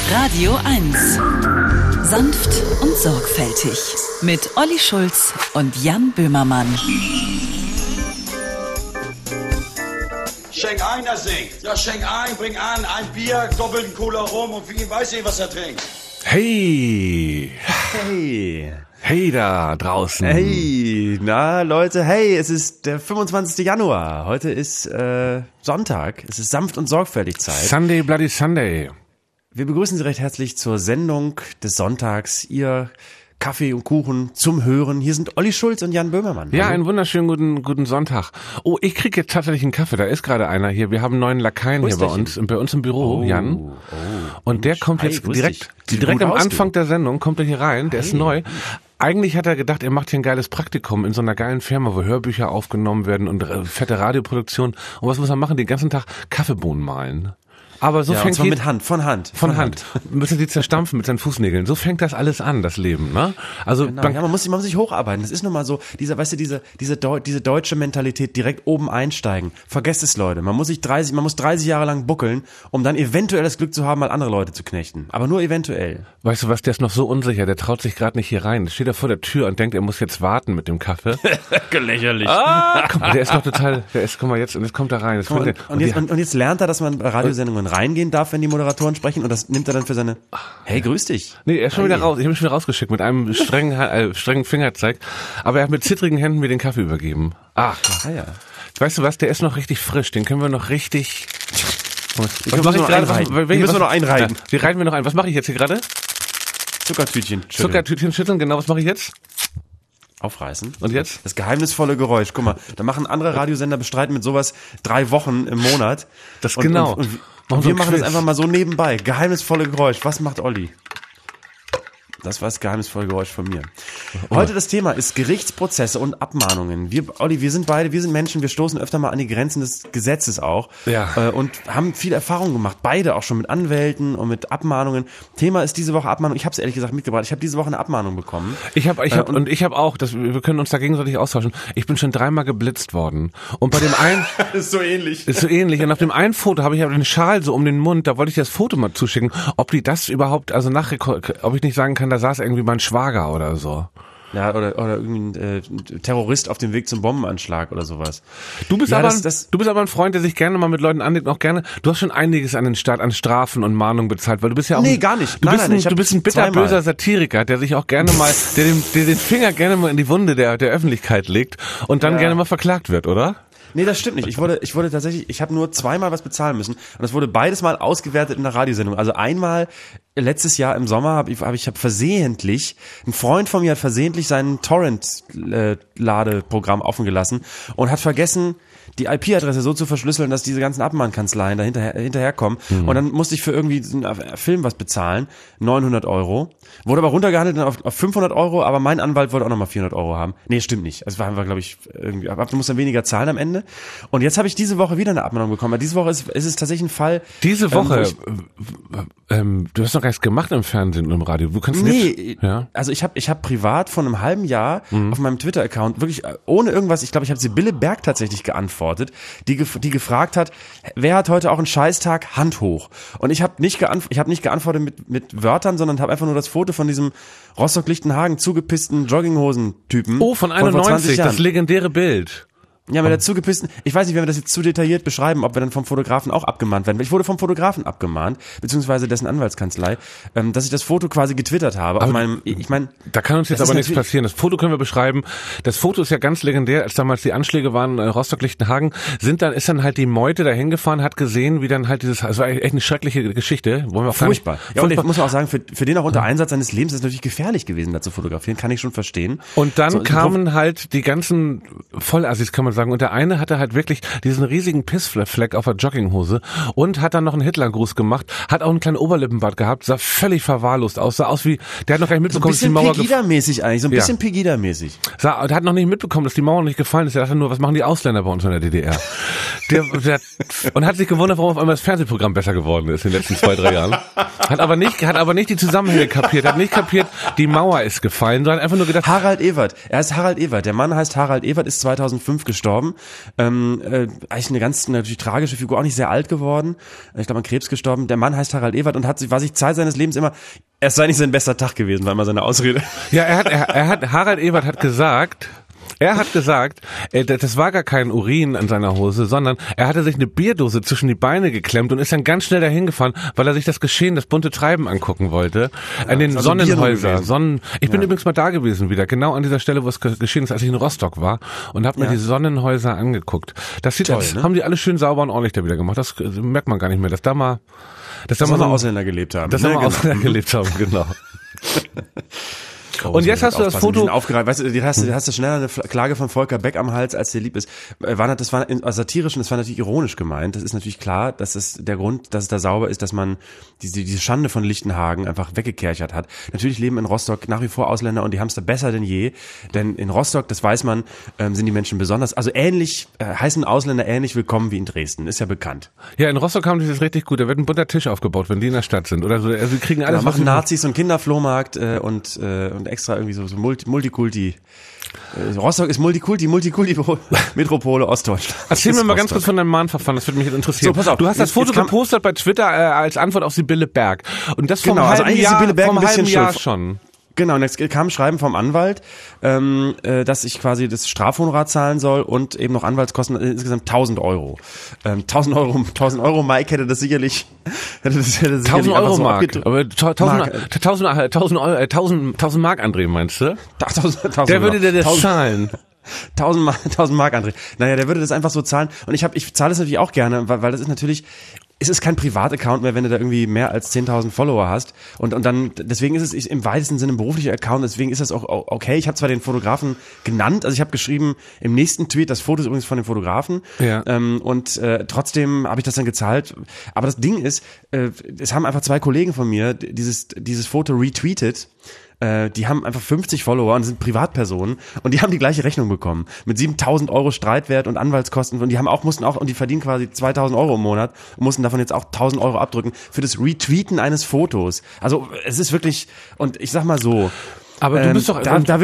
Radio 1. Sanft und sorgfältig. Mit Olli Schulz und Jan Böhmermann. Schenk ein, er singt. Ja, schenk ein, bring an, ein Bier, doppelten Cola rum und für ihn weiß ich, was er trinkt. Hey! Hey! Hey da draußen! Hey! Na Leute, hey, es ist der 25. Januar. Heute ist Sonntag. Es ist sanft und sorgfältig Zeit. Sunday, bloody Sunday. Wir begrüßen Sie recht herzlich zur Sendung des Sonntags. Ihr Kaffee und Kuchen zum Hören. Hier sind Olli Schulz und Jan Böhmermann. Ja, einen wunderschönen guten Sonntag. Oh, ich krieg jetzt tatsächlich einen Kaffee. Da ist gerade einer hier. Wir haben einen neuen Lakaien hier bei uns im Büro, Jan. Und der kommt jetzt direkt am Anfang der Sendung, kommt er hier rein. Der ist neu. Eigentlich hat er gedacht, er macht hier ein geiles Praktikum in so einer geilen Firma, wo Hörbücher aufgenommen werden und fette Radioproduktion. Und was muss er machen? Den ganzen Tag Kaffeebohnen mahlen. Aber so fängt mit Hand, von Hand. Müssen die zerstampfen mit seinen Fußnägeln. So fängt das alles an, das Leben, ne? Also genau. Man muss sich hocharbeiten. Das ist nun mal so, diese deutsche Mentalität, direkt oben einsteigen. Vergesst es, Leute. Man muss 30 Jahre lang buckeln, um dann eventuell das Glück zu haben, mal andere Leute zu knechten. Aber nur eventuell. Weißt du was, der ist noch so unsicher, der traut sich gerade nicht hier rein. Der steht da vor der Tür und denkt, er muss jetzt warten mit dem Kaffee. Lächerlich. Guck mal, der ist noch total, guck mal jetzt, und jetzt kommt er rein. Und jetzt lernt er, dass man bei Radiosendungen reingehen darf, wenn die Moderatoren sprechen, und das nimmt er dann für seine, hey, grüß dich. Nee, er ist schon wieder raus. Ich habe ihn schon wieder rausgeschickt mit einem strengen Fingerzeig. Aber er hat mit zittrigen Händen mir den Kaffee übergeben. Ach, ja. Weißt du was, der ist noch richtig frisch. Den können wir noch richtig... Wir müssen noch einreiten. Ja, wir reiten wir noch ein. Was mache ich jetzt hier gerade? Zuckertütchen schütteln, genau. Was mache ich jetzt? Aufreißen. Und jetzt? Das geheimnisvolle Geräusch. Guck mal, da machen andere Radiosender, bestreiten mit sowas 3 Wochen im Monat. Das genau. Und wir machen das einfach mal so nebenbei. Geheimnisvolle Geräusch. Was macht Olli? Das war das geheimnisvolle Geräusch von mir. Heute das Thema ist Gerichtsprozesse und Abmahnungen. Olli, wir sind Menschen, wir stoßen öfter mal an die Grenzen des Gesetzes auch. Ja. Und haben viel Erfahrung gemacht. Beide auch schon mit Anwälten und mit Abmahnungen. Thema ist diese Woche Abmahnung. Ich habe es ehrlich gesagt mitgebracht. Ich habe diese Woche eine Abmahnung bekommen. Ich habe auch, wir können uns da gegenseitig austauschen. Ich bin schon 3-mal geblitzt worden. Und bei dem einen... ist so ähnlich. Und auf dem einen Foto habe ich aber den Schal so um den Mund. Da wollte ich das Foto mal zuschicken. Ob die das überhaupt, also ob ich nicht sagen kann, da saß irgendwie mein Schwager oder so. Ja, oder irgendwie ein Terrorist auf dem Weg zum Bombenanschlag oder sowas. Du bist aber ein Freund, der sich gerne mal mit Leuten anlegt, auch gerne. Du hast schon einiges an den Staat an Strafen und Mahnungen bezahlt, weil du bist ja auch... Nee, gar nicht. Du bist ein bitterböser Satiriker, der sich auch gerne mal, der den Finger gerne mal in die Wunde der Öffentlichkeit legt und dann gerne mal verklagt wird, oder? Nee, das stimmt nicht. Ich wurde tatsächlich, ich habe nur 2-mal was bezahlen müssen und das wurde beides mal ausgewertet in der Radiosendung. Also einmal letztes Jahr im Sommer habe ich versehentlich, ein Freund von mir hat versehentlich sein Torrent-Ladeprogramm offen gelassen und hat vergessen, die IP-Adresse so zu verschlüsseln, dass diese ganzen Abmahnkanzleien da hinterherkommen. Und dann musste ich für irgendwie einen Film was bezahlen, 900 €. Wurde aber runtergehandelt auf 500 €, aber mein Anwalt wollte auch nochmal 400 € haben. Nee, stimmt nicht. Also war glaube ich, irgendwie, du musst dann weniger zahlen am Ende. Und jetzt habe ich diese Woche wieder eine Abmahnung bekommen. Aber diese Woche ist es tatsächlich ein Fall. Diese Woche, du hast noch gar nichts gemacht im Fernsehen und im Radio. Du kannst nicht. Ja? Also ich hab privat vor einem halben Jahr auf meinem Twitter-Account wirklich ohne irgendwas, ich glaube, ich habe Sibylle Berg tatsächlich geantwortet, die gefragt hat, wer hat heute auch einen Scheißtag, Hand hoch. Und ich habe nicht geantwortet mit Wörtern, sondern habe einfach nur das Foto von diesem Rostock-Lichtenhagen zugepissten Jogginghosen-Typen. Oh, von 91, das legendäre Bild. Ja, mit der zugepissten, ich weiß nicht, wenn wir das jetzt zu detailliert beschreiben, ob wir dann vom Fotografen auch abgemahnt werden. Ich wurde vom Fotografen abgemahnt, beziehungsweise dessen Anwaltskanzlei, dass ich das Foto quasi getwittert habe. Aber da kann uns jetzt aber nichts passieren. Das Foto können wir beschreiben. Das Foto ist ja ganz legendär, als damals die Anschläge waren, Rostock-Lichtenhagen, ist dann halt die Meute da hingefahren, hat gesehen, wie dann halt das war echt eine schreckliche Geschichte. Wollen wir auch furchtbar. Ja, und ich muss auch sagen, für den auch unter Einsatz seines Lebens ist es natürlich gefährlich gewesen, da zu fotografieren, kann ich schon verstehen. Und dann kamen halt die ganzen Vollassis, kann man sagen, und der eine hatte halt wirklich diesen riesigen Pissfleck auf der Jogginghose und hat dann noch einen Hitlergruß gemacht, hat auch einen kleinen Oberlippenbart gehabt, sah völlig verwahrlost aus, sah aus wie, der hat noch gar nicht mitbekommen, dass die Mauer... So ein bisschen Pegida-mäßig. Der hat noch nicht mitbekommen, dass die Mauer nicht gefallen ist, er dachte nur, was machen die Ausländer bei uns in der DDR? Und hat sich gewundert, warum auf einmal das Fernsehprogramm besser geworden ist in den letzten 2-3 Jahren. Hat aber nicht die Zusammenhänge kapiert, hat nicht kapiert, die Mauer ist gefallen, sondern einfach nur gedacht... Er heißt Harald Ewert, der Mann heißt Harald Ewert, ist 2005 gestorben. verstorben. Eigentlich eine ganz natürlich tragische Figur, auch nicht sehr alt geworden. Ich glaube an Krebs gestorben. Der Mann heißt Harald Ewert und war sich Zeit seines Lebens immer, es sei nicht sein bester Tag gewesen, war immer seine Ausrede. Ja, Harald Ewert hat gesagt, das war gar kein Urin an seiner Hose, sondern er hatte sich eine Bierdose zwischen die Beine geklemmt und ist dann ganz schnell dahin gefahren, weil er sich das bunte Treiben angucken wollte. An den also Sonnenhäusern. Ich bin übrigens mal da gewesen wieder, genau an dieser Stelle, wo es geschehen ist, als ich in Rostock war und habe mir die Sonnenhäuser angeguckt. Das haben die alle schön sauber und ordentlich da wieder gemacht. Das merkt man gar nicht mehr, dass da mal Ausländer gelebt haben. Ausländer gelebt haben, genau. Und jetzt hast du das Foto weißt du, hast du schneller eine Klage von Volker Beck am Hals, als dir lieb ist. Das war satirisch und das war natürlich ironisch gemeint. Das ist natürlich klar, dass es der Grund, dass es da sauber ist, dass man diese Schande von Lichtenhagen einfach weggekerchert hat. Natürlich leben in Rostock nach wie vor Ausländer und die haben es da besser denn je. Denn in Rostock, das weiß man, sind die Menschen besonders, also heißen Ausländer ähnlich willkommen wie in Dresden. Ist ja bekannt. Ja, in Rostock haben die das richtig gut. Da wird ein bunter Tisch aufgebaut, wenn die in der Stadt sind. Oder so. Also die kriegen alles. Da machen Nazis und Kinderflohmarkt und extra irgendwie so Multikulti. Rostock ist Multikulti-Metropole Ostdeutschland. Erzähl mir mal ganz kurz von deinem Mahnverfahren, das würde mich interessieren. So, pass auf. Du hast das Foto gepostet bei Twitter als Antwort auf Sibylle Berg. Und das vom halben Jahr schon. Genau, und jetzt kam ein Schreiben vom Anwalt, dass ich quasi das Strafhonorar zahlen soll und eben noch Anwaltskosten, insgesamt 1.000 Euro. 1.000 Euro, Mike hätte das sicherlich 1.000 Euro so Mark, aber 1.000 Mark, André, meinst du? 1.000 Der würde dir das zahlen. 1.000 Mark, André. Naja, der würde das einfach so zahlen. Und ich zahle das natürlich auch gerne, weil das ist natürlich, es ist kein Privataccount mehr, wenn du da irgendwie mehr als 10.000 Follower hast. Und dann, deswegen ist es im weitesten Sinne ein beruflicher Account, deswegen ist das auch okay. Ich habe zwar den Fotografen genannt, also ich habe geschrieben im nächsten Tweet, das Foto ist übrigens von dem Fotografen. Ja. Trotzdem habe ich das dann gezahlt. Aber das Ding ist, es haben einfach 2 Kollegen von mir dieses Foto retweetet. Die haben einfach 50 Follower und sind Privatpersonen und die haben die gleiche Rechnung bekommen. Mit 7.000 Euro Streitwert und Anwaltskosten und die verdienen quasi 2.000 Euro im Monat und mussten davon jetzt auch 1.000 Euro abdrücken für das Retweeten eines Fotos. Also es ist wirklich, und ich sag mal so. Aber du bist doch,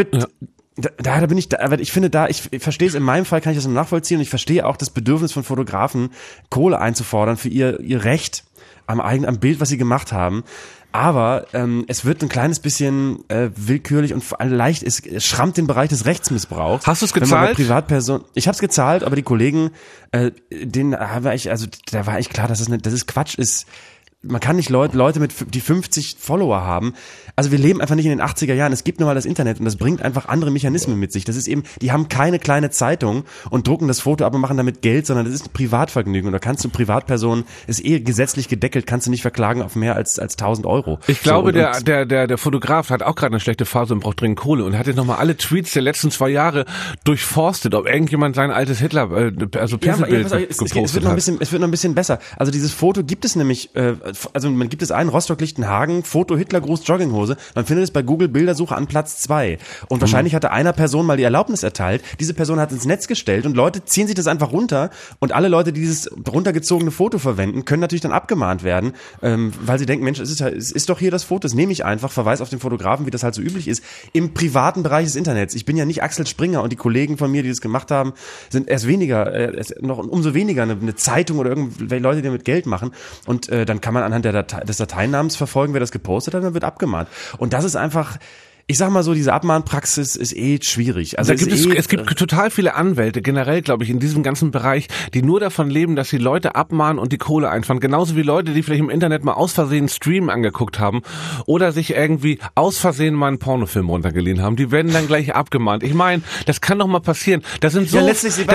ich verstehe es, in meinem Fall kann ich das nachvollziehen und ich verstehe auch das Bedürfnis von Fotografen, Kohle einzufordern für ihr Recht am Bild, was sie gemacht haben. Aber es wird ein kleines bisschen willkürlich und leicht, es schrammt den Bereich des Rechtsmissbrauchs. Hast du es gezahlt? Ich habe es gezahlt, aber die Kollegen, da war eigentlich klar, dass es Quatsch ist. Man kann nicht Leute die 50 Follower haben. Also wir leben einfach nicht in den 80er Jahren. Es gibt nun mal das Internet und das bringt einfach andere Mechanismen mit sich. Das ist eben, die haben keine kleine Zeitung und drucken das Foto ab und machen damit Geld, sondern das ist ein Privatvergnügen. Und da kannst du Privatpersonen, ist gesetzlich gedeckelt, kannst du nicht verklagen auf mehr als 1.000 Euro. Ich glaube, der Fotograf hat auch gerade eine schlechte Phase und braucht dringend Kohle und hat jetzt nochmal alle Tweets der letzten 2 Jahre durchforstet, ob irgendjemand sein altes Pisselbild gepostet hat. Es wird noch ein bisschen besser. Also dieses Foto gibt es nämlich, man gibt es ein, Rostock-Lichtenhagen, Foto Hitlergruß Jogginghose, man findet es bei Google Bildersuche an Platz 2. Und wahrscheinlich hatte einer Person mal die Erlaubnis erteilt, diese Person hat ins Netz gestellt und Leute ziehen sich das einfach runter und alle Leute, die dieses runtergezogene Foto verwenden, können natürlich dann abgemahnt werden, weil sie denken, Mensch, es ist doch hier das Foto, das nehme ich einfach, Verweis auf den Fotografen, wie das halt so üblich ist, im privaten Bereich des Internets. Ich bin ja nicht Axel Springer und die Kollegen von mir, die das gemacht haben, sind noch umso weniger eine Zeitung oder irgendwelche Leute, die damit Geld machen und dann kann man anhand des Dateinamens verfolgen, wer das gepostet hat, dann wird abgemahnt. Und das ist einfach, ich sag mal so, diese Abmahnpraxis ist schwierig. Also es gibt total viele Anwälte, generell glaube ich, in diesem ganzen Bereich, die nur davon leben, dass sie Leute abmahnen und die Kohle einfahren. Genauso wie Leute, die vielleicht im Internet mal aus Versehen einen Stream angeguckt haben oder sich irgendwie aus Versehen mal einen Pornofilm runtergeliehen haben. Die werden dann gleich abgemahnt. Ich meine, das kann doch mal passieren. Das sind so,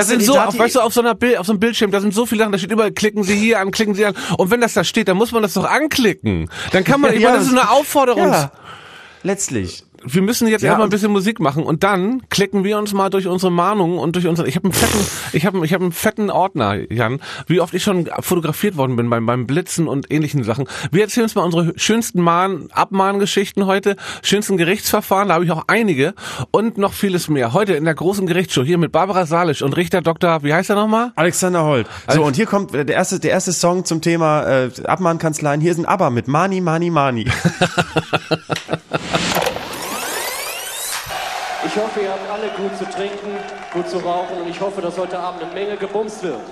auf so einem Bildschirm, da sind so viele Sachen, da steht überall, klicken Sie hier an, klicken Sie an. Und wenn das da steht, dann muss man das doch anklicken. Dann kann man, das ist eine Aufforderung. Ja, letztlich. Wir müssen jetzt erstmal ein bisschen Musik machen und dann klicken wir uns mal durch unsere Mahnungen und durch unsere. Ich habe einen fetten Ordner, Jan, wie oft ich schon fotografiert worden bin beim Blitzen und ähnlichen Sachen. Wir erzählen uns mal unsere schönsten Abmahngeschichten heute, schönsten Gerichtsverfahren, da habe ich auch einige und noch vieles mehr. Heute in der großen Gerichtsshow hier mit Barbara Salisch und Richter Dr. Wie heißt er nochmal? Alexander Holt. So, und hier kommt der erste Song zum Thema Abmahnkanzleien. Hier sind ABBA mit Mani, Mani, Mani. Ich hoffe, ihr habt alle gut zu trinken, gut zu rauchen und ich hoffe, dass heute Abend eine Menge gebumst wird.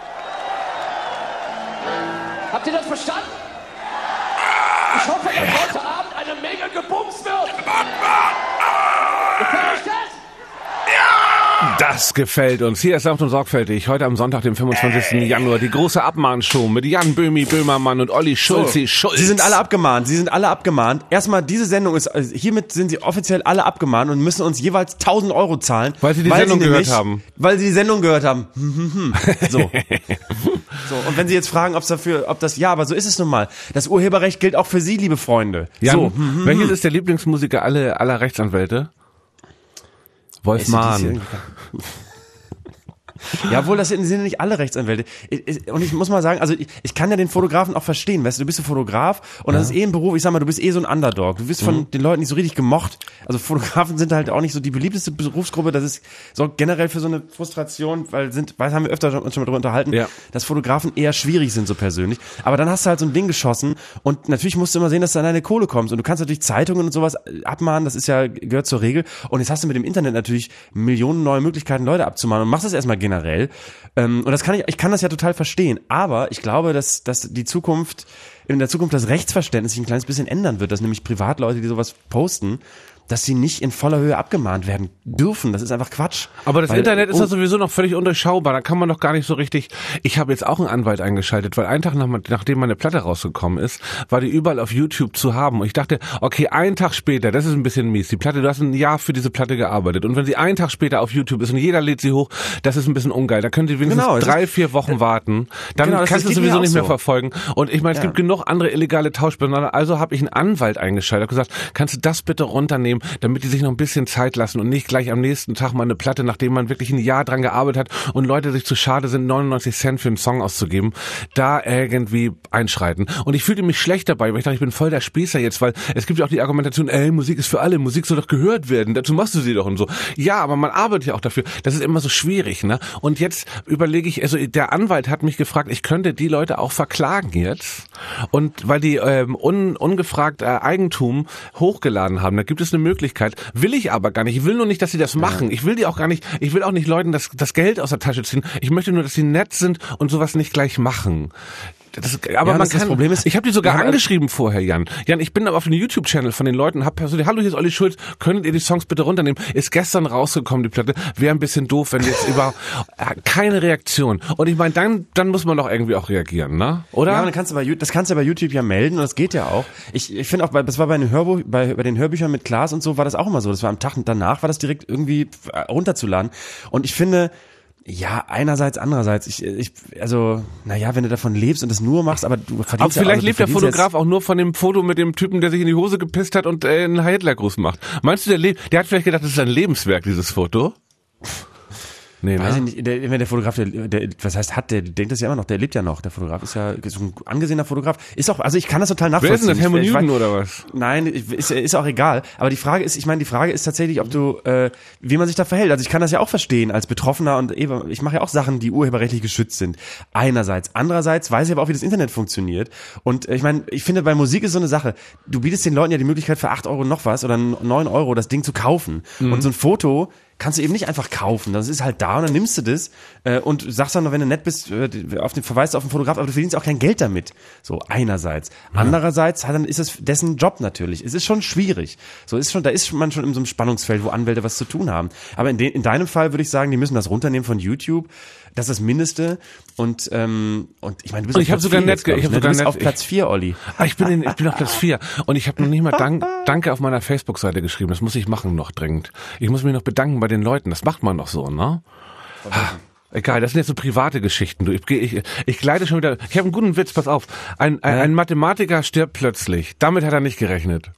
Habt ihr das verstanden? Ich hoffe, dass heute Abend eine Menge gebumst wird. Gefällt euch das? Das gefällt uns. Hier ist sanft und sorgfältig. Heute am Sonntag, dem 25. Januar, die große Abmahnshow mit Jan Böhmermann und Olli Schulz. So, Sie sind alle abgemahnt. Erstmal, diese Sendung ist, also hiermit sind sie offiziell alle abgemahnt und müssen uns jeweils 1.000 Euro zahlen. Weil sie die Sendung gehört haben. Weil sie die Sendung gehört haben. So. So. Und wenn Sie jetzt fragen, ja, aber so ist es nun mal. Das Urheberrecht gilt auch für Sie, liebe Freunde. Jan, so. Welches ist der Lieblingsmusiker aller Rechtsanwälte? Wolf Mahn. Ja, wohl, das sind nicht alle Rechtsanwälte. Und ich muss mal sagen, also ich kann ja den Fotografen auch verstehen, weißt du bist ein Fotograf und das ist ein Beruf, ich sag mal, du bist so ein Underdog. Du wirst von den Leuten nicht so richtig gemocht. Also Fotografen sind halt auch nicht so die beliebteste Berufsgruppe, das ist so generell für so eine Frustration, weil haben wir öfter uns schon mal drüber unterhalten, dass Fotografen eher schwierig sind so persönlich. Aber dann hast du halt so ein Ding geschossen und natürlich musst du immer sehen, dass du an deine Kohle kommst und du kannst natürlich Zeitungen und sowas abmahnen, das ist ja, gehört zur Regel und jetzt hast du mit dem Internet natürlich Millionen neue Möglichkeiten, Leute abzumahnen und machst das erstmal generell. Und das ich kann das ja total verstehen, aber ich glaube, dass in der Zukunft das Rechtsverständnis sich ein kleines bisschen ändern wird, dass nämlich Privatleute, die sowas posten, dass sie nicht in voller Höhe abgemahnt werden dürfen. Das ist einfach Quatsch. Aber das Internet ist ja sowieso noch völlig undurchschaubar. Da kann man doch gar nicht so richtig... Ich habe jetzt auch einen Anwalt eingeschaltet, weil einen Tag nachdem meine Platte rausgekommen ist, war die überall auf YouTube zu haben. Und ich dachte, okay, einen Tag später, das ist ein bisschen mies. Die Platte, du hast ein Jahr für diese Platte gearbeitet. Und wenn sie einen Tag später auf YouTube ist und jeder lädt sie hoch, das ist ein bisschen ungeil. Da könnt ihr wenigstens 3-4 Wochen warten. Dann kannst du sowieso nicht mehr verfolgen. Und ich meine, es gibt genug andere illegale Tauschbörsen. Also habe ich einen Anwalt eingeschaltet. Ich habe gesagt, kannst du das bitte runternehmen, damit die sich noch ein bisschen Zeit lassen und nicht gleich am nächsten Tag mal eine Platte, nachdem man wirklich ein Jahr dran gearbeitet hat und Leute sich zu schade sind, 99 Cent für einen Song auszugeben, da irgendwie einschreiten. Und ich fühlte mich schlecht dabei, weil ich dachte, ich bin voll der Spießer jetzt, weil es gibt ja auch die Argumentation, Musik ist für alle, Musik soll doch gehört werden, dazu machst du sie doch und so. Ja, aber man arbeitet ja auch dafür. Das ist immer so schwierig, ne? Und jetzt überlege ich, also der Anwalt hat mich gefragt, ich könnte die Leute auch verklagen jetzt. Und weil die ungefragt Eigentum hochgeladen haben, da gibt es eine Möglichkeit. Will ich aber gar nicht. Ich will nur nicht, dass sie das machen. Ich will auch nicht Leuten das Geld aus der Tasche ziehen. Ich möchte nur, dass sie nett sind und sowas nicht gleich machen. Das Problem ist, ich habe die sogar angeschrieben vorher, Jan. Jan, ich bin aber auf den YouTube-Channel von den Leuten, hab persönlich, hallo, hier ist Olli Schulz, könntet ihr die Songs bitte runternehmen? Ist gestern rausgekommen, die Platte. Wäre ein bisschen doof, wenn jetzt keine Reaktion. Und ich meine, dann muss man doch irgendwie auch reagieren, ne? Oder? Ja, das kannst du bei YouTube ja melden und das geht ja auch. Ich finde auch, das war bei den Hörbüchern mit Klaas und so, war das auch immer so. Das war am Tag danach, war das direkt irgendwie runterzuladen. Und ich finde, ja, einerseits, andererseits, wenn du davon lebst und das nur machst, aber du verdienst aber vielleicht lebt der Fotograf auch nur von dem Foto mit dem Typen, der sich in die Hose gepisst hat und einen Hitlergruß macht. Meinst du, der hat vielleicht gedacht, das ist ein Lebenswerk, dieses Foto? Nee, weiß ich nicht, der Fotograf, der denkt das ja immer noch, der lebt ja noch, der Fotograf ist ein angesehener Fotograf, ist auch, also ich kann das total nachvollziehen. Wer ist denn das, Helmut Newton oder was? Nein, ist auch egal, aber die Frage ist tatsächlich, ob du, wie man sich da verhält, also ich kann das ja auch verstehen als Betroffener und ich mache ja auch Sachen, die urheberrechtlich geschützt sind, einerseits, andererseits weiß ich aber auch, wie das Internet funktioniert und ich finde, bei Musik ist so eine Sache, du bietest den Leuten ja die Möglichkeit für 8 Euro noch was oder 9 Euro das Ding zu kaufen und so ein Foto kannst du eben nicht einfach kaufen. Das ist halt da und dann nimmst du das und sagst dann noch, wenn du nett bist, verweist auf den Fotograf, aber du verdienst auch kein Geld damit. So, einerseits. Andererseits dann ist es dessen Job natürlich. Es ist schon schwierig. Da ist man schon in so einem Spannungsfeld, wo Anwälte was zu tun haben. Aber in deinem Fall würde ich sagen, die müssen das runternehmen von YouTube. Das ist das Mindeste. Und ich meine, du bist auf Platz 4, Olli. Ich bin auf Platz 4 und ich habe noch nicht mal Danke auf meiner Facebook-Seite geschrieben. Das muss ich machen noch dringend. Ich muss mich noch bedanken bei den Leuten. Das macht man doch so, ne? Egal, das sind jetzt so private Geschichten. Ich gleite schon wieder. Ich habe einen guten Witz, pass auf. Ein Mathematiker stirbt plötzlich. Damit hat er nicht gerechnet.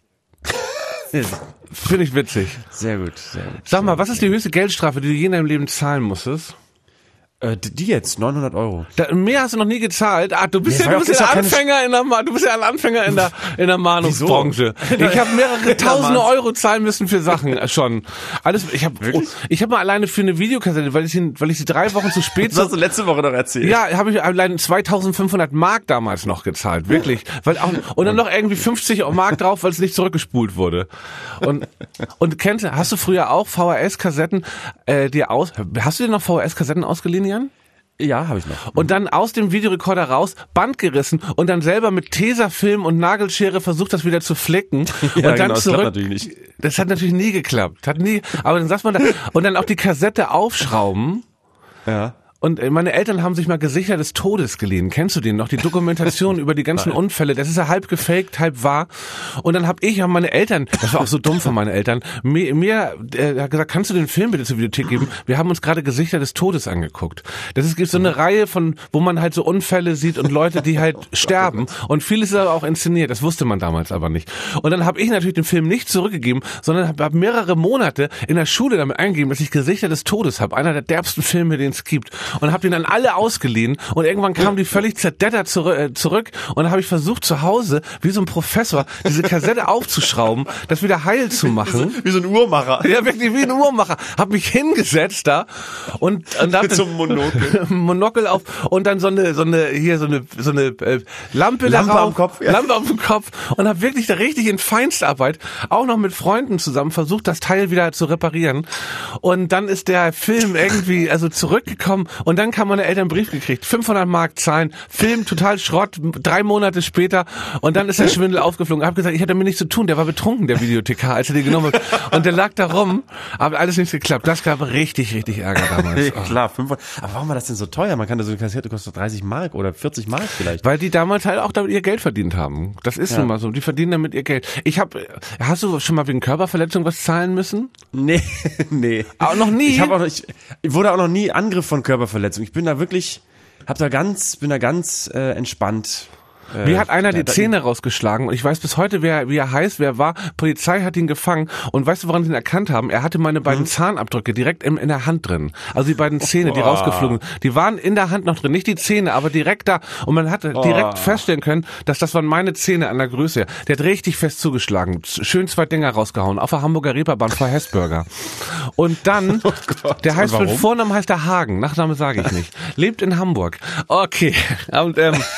Finde ich witzig. Sehr gut. Sag mal, was ist die höchste Geldstrafe, die du je in deinem Leben zahlen musstest? Die jetzt, 900 €. Mehr hast du noch nie gezahlt. Du bist Nee, ja ein Anfänger in der Mahnungsbranche. Ich habe mehrere tausende Euro zahlen müssen für Sachen schon. Alles. Ich habe mal alleine für eine Videokassette, weil ich sie 3 Wochen zu spät. Das hast du letzte Woche noch erzählt. Ja, habe ich allein 2.500 Mark damals noch gezahlt, wirklich. Und dann noch irgendwie 50 Mark drauf, weil es nicht zurückgespult wurde. Und hast du früher auch VHS-Kassetten hast du dir noch VHS-Kassetten ausgeliehen, Jan? Ja, habe ich noch. Und dann aus dem Videorekorder raus, Band gerissen und dann selber mit Tesafilm und Nagelschere versucht, das wieder zu flicken. Ja, und dann genau, zurück. Das klappt natürlich nicht. Das hat natürlich nie geklappt. Aber dann sagt man da, und dann auch die Kassette aufschrauben. Ja. Und meine Eltern haben sich mal Gesichter des Todes geliehen. Kennst du den noch? Die Dokumentation über die ganzen Unfälle. Das ist ja halb gefaked, halb wahr. Und dann haben meine Eltern, das war auch so dumm von meinen Eltern, mir gesagt, kannst du den Film bitte zur Videothek geben? Wir haben uns gerade Gesichter des Todes angeguckt. Gibt so eine Reihe wo man halt so Unfälle sieht und Leute, die halt sterben. Und vieles ist aber auch inszeniert. Das wusste man damals aber nicht. Und dann habe ich natürlich den Film nicht zurückgegeben, sondern habe mehrere Monate in der Schule damit eingegeben, dass ich Gesichter des Todes habe. Einer der derbsten Filme, den es gibt. Und habe den dann alle ausgeliehen und irgendwann kamen die völlig zerdettert zurück und dann habe ich versucht zu Hause, wie so ein Professor, diese Kassette aufzuschrauben, das wieder heil zu machen. Wie so ein Uhrmacher. Ja, wirklich wie ein Uhrmacher. Hab mich hingesetzt da und hab mit so einem Monokel. Monokel auf und dann so eine Lampe am Kopf. Ja. Lampe auf dem Kopf und hab wirklich da richtig in Feinstarbeit auch noch mit Freunden zusammen versucht, das Teil wieder zu reparieren. Und dann ist der Film irgendwie zurückgekommen und dann haben meine Eltern einen Brief gekriegt, 500 Mark zahlen, Film total Schrott, 3 Monate später und dann ist der Schwindel aufgeflogen. Ich habe gesagt, ich hatte damit nichts zu tun, der war betrunken, der Videothekar, als er die genommen hat und der lag da rum, aber alles nicht geklappt. Das gab richtig Ärger damals. Ja, klar, 500. Aber warum war das denn so teuer? Man kann da so eine Kassette kostet 30 Mark oder 40 Mark vielleicht. Weil die damals halt auch damit ihr Geld verdient haben. Das ist nun mal so, die verdienen damit ihr Geld. Hast du schon mal wegen Körperverletzung was zahlen müssen? Nee. Auch noch nie? Ich wurde auch noch nie Angriff von Körperverletzung. Ich bin da wirklich, bin da ganz entspannt. Mir hat einer die Zähne rausgeschlagen und ich weiß bis heute, wie er heißt, wer er war. Polizei hat ihn gefangen und weißt du, woran sie ihn erkannt haben? Er hatte meine beiden Zahnabdrücke direkt in der Hand drin. Also die beiden Zähne, die rausgeflogen sind. Die waren in der Hand noch drin, nicht die Zähne, aber direkt da. Und man hat direkt feststellen können, dass das waren meine Zähne an der Größe. Der hat richtig fest zugeschlagen. Schön 2 Dinger rausgehauen. Auf der Hamburger Reeperbahn vor Hessburger. Und dann, der heißt mit Vornamen heißt der Hagen. Nachname sage ich nicht. Lebt in Hamburg. Okay. Und,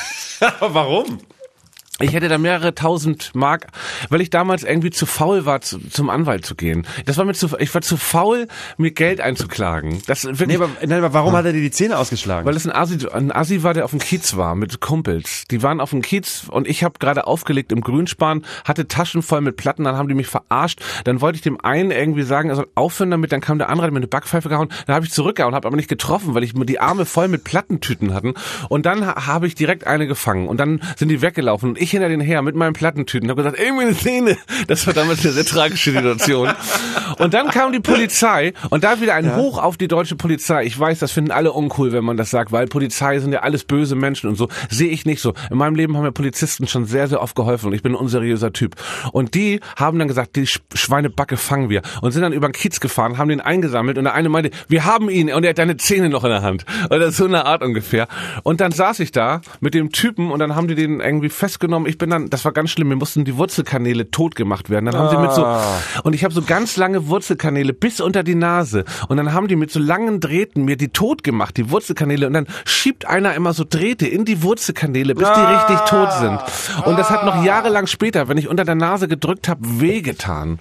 warum? Ich hätte da mehrere 1000 Mark, weil ich damals irgendwie zu faul war, zum Anwalt zu gehen. Ich war zu faul, mir Geld einzuklagen. Aber warum hat er dir die Zähne ausgeschlagen? Weil es ein Assi war, der auf dem Kiez war, mit Kumpels. Die waren auf dem Kiez und ich habe gerade aufgelegt im Grünspan, hatte Taschen voll mit Platten, dann haben die mich verarscht. Dann wollte ich dem einen irgendwie sagen, er soll aufhören damit, dann kam der andere, hat mir eine Backpfeife gehauen. Dann habe ich zurückgehauen, habe aber nicht getroffen, weil ich die Arme voll mit Plattentüten hatten. Und dann habe ich direkt eine gefangen und dann sind die weggelaufen und ich hinter denen her mit meinen Plattentüten habe gesagt, ey, meine Zähne. Das war damals eine sehr tragische Situation. Und dann kam die Polizei und da wieder ein Hoch auf die deutsche Polizei. Ich weiß, das finden alle uncool, wenn man das sagt, weil Polizei sind ja alles böse Menschen und so. Sehe ich nicht so. In meinem Leben haben mir Polizisten schon sehr, sehr oft geholfen und ich bin ein unseriöser Typ. Und die haben dann gesagt, die Schweinebacke fangen wir und sind dann über den Kiez gefahren, haben den eingesammelt und der eine meinte, wir haben ihn und er hat deine Zähne noch in der Hand. Oder so eine Art ungefähr. Und dann saß ich da mit dem Typen und dann haben die den irgendwie festgenommen. Das war ganz schlimm, mir mussten die Wurzelkanäle tot gemacht werden. Dann haben sie und ich habe so ganz lange Wurzelkanäle bis unter die Nase und dann haben die mit so langen Drähten mir die tot gemacht, die Wurzelkanäle und dann schiebt einer immer so Drähte in die Wurzelkanäle, bis die richtig tot sind. Und das hat noch jahrelang später, wenn ich unter der Nase gedrückt habe, wehgetan.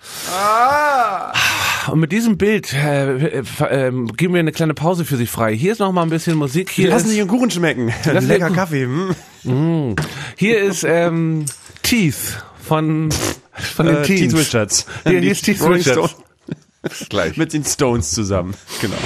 Und mit diesem Bild geben wir eine kleine Pause für Sie frei. Hier ist noch mal ein bisschen Musik. Hier lassen Sie Ihren Kuchen schmecken. Lecker Kaffee. Hier ist Teeth von den Teens. Keith Richards. Hier ist Keith Richards. Gleich. Mit den Stones zusammen. Genau.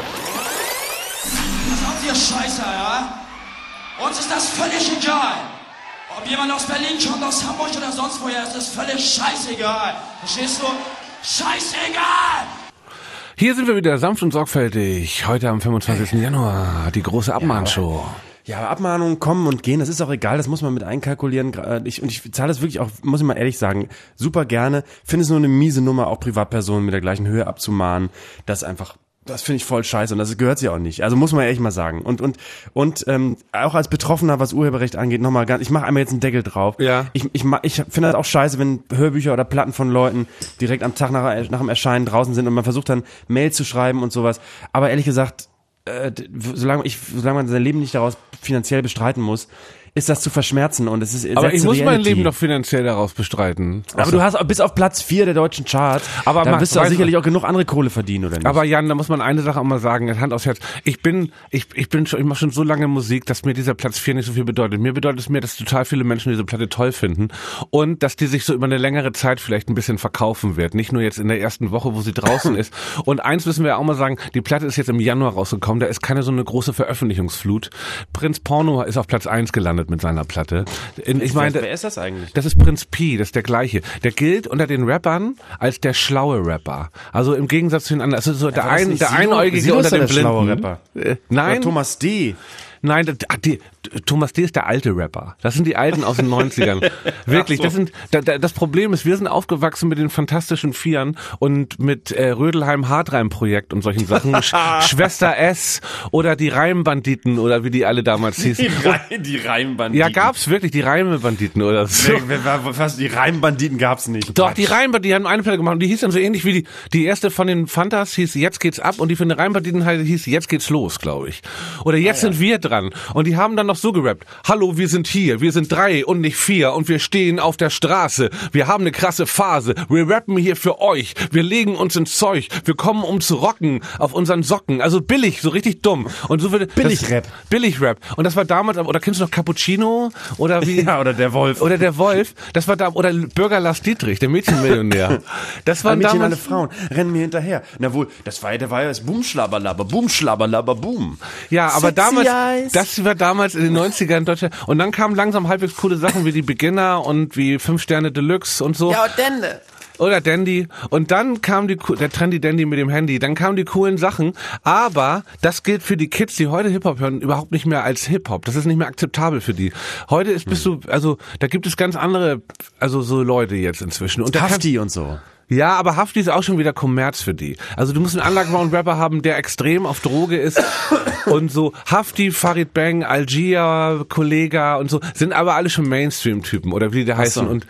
Pass auf, ihr Scheißer, ja? Uns ist das völlig egal. Ob jemand aus Berlin kommt, aus Hamburg oder sonst woher, ist das völlig scheißegal. Verstehst du? Scheißegal! Hier sind wir wieder sanft und sorgfältig. Heute am 25. Januar, die große Abmahnshow. Ja, aber Abmahnungen kommen und gehen, das ist auch egal, das muss man mit einkalkulieren. Ich zahle das wirklich auch, muss ich mal ehrlich sagen, super gerne. Finde es nur eine miese Nummer, auch Privatpersonen mit der gleichen Höhe abzumahnen. Das ist einfach Das finde ich voll scheiße und das gehört sie auch nicht. Also muss man ehrlich mal sagen. Und auch als Betroffener, was Urheberrecht angeht, nochmal ganz, ich mache einmal jetzt einen Deckel drauf. Ja. Ich finde das auch scheiße, wenn Hörbücher oder Platten von Leuten direkt am Tag nach dem Erscheinen draußen sind und man versucht dann Mail zu schreiben und sowas. Aber ehrlich gesagt, solange man sein Leben nicht daraus finanziell bestreiten muss, ist das zu verschmerzen und es ist. Aber ich muss mein Leben doch finanziell daraus bestreiten. Aber du hast bis auf Platz 4 der deutschen Charts, aber da wirst du sicherlich auch genug andere Kohle verdienen, oder nicht? Aber Jan, da muss man eine Sache auch mal sagen, Hand aufs Herz. Ich mache schon so lange Musik, dass mir dieser Platz 4 nicht so viel bedeutet. Mir bedeutet es mehr, dass total viele Menschen diese Platte toll finden und dass die sich so über eine längere Zeit vielleicht ein bisschen verkaufen wird. Nicht nur jetzt in der ersten Woche, wo sie draußen ist. Und eins müssen wir auch mal sagen, die Platte ist jetzt im Januar rausgekommen, da ist keine so eine große Veröffentlichungsflut. Prinz Porno ist auf Platz 1 gelandet mit seiner Platte. Wer ist das eigentlich? Das ist Prinz Pi, das ist der gleiche. Der gilt unter den Rappern als der schlaue Rapper. Also im Gegensatz zu den anderen, also so der Einäugige unter den Blinden. Schlaue Rapper. Nein. Oder Thomas D. Nein, Thomas D. ist der alte Rapper. Das sind die Alten aus den 90ern. Wirklich, das Problem ist, wir sind aufgewachsen mit den Fantastischen Vieren und mit Rödelheim-Hartreim-Projekt und solchen Sachen. Schwester S oder die Reimbanditen oder wie die alle damals hießen. Die Reimbanditen. Ja, gab's wirklich, die Reimebanditen oder so. Die Reimbanditen gab's nicht. Doch, die Reimbanditen, die haben eine Platte gemacht und die hieß dann so ähnlich wie die erste von den Fantas hieß Jetzt geht's ab und die von den Reimbanditen hieß Jetzt geht's los, glaube ich. Oder Jetzt sind wir dran. Und die haben dann noch so gerappt. Hallo, wir sind hier, wir sind 3 und nicht 4 und wir stehen auf der Straße. Wir haben eine krasse Phase. Wir rappen hier für euch. Wir legen uns ins Zeug. Wir kommen, um zu rocken auf unseren Socken. Also billig, so richtig dumm. Und so Billig-Rap. Billig-Rap. Und das war damals, oder kennst du noch Cappuccino? Oder wie? Ja, oder der Wolf. Oder der Wolf. Das war da, oder Bürger Lars Dietrich, der Mädchenmillionär. Das waren Mädchen, damals. alle Frauen rennen mir hinterher. Na wohl, der war ja das Boom, Schlabberlabber, Boom. Ja, aber Sexy damals, Eyes. das war damals in den 90ern in Deutschland. Und dann kamen langsam halbwegs coole Sachen wie die Beginner und wie 5 Sterne Deluxe und so. Ja, und Dende. Oder Dandy. Und dann kam der Trendy Dandy mit dem Handy. Dann kamen die coolen Sachen. Aber das gilt für die Kids, die heute Hip-Hop hören, überhaupt nicht mehr als Hip-Hop. Das ist nicht mehr akzeptabel für die. Heute da gibt es ganz andere, so Leute jetzt inzwischen. Und Hafti und so. Ja, aber Hafti ist auch schon wieder Kommerz für die. Also du musst einen Underground-Rapper haben, der extrem auf Droge ist und so. Hafti, Farid Bang, Algier, Kollega und so sind aber alle schon Mainstream-Typen oder wie die heißen.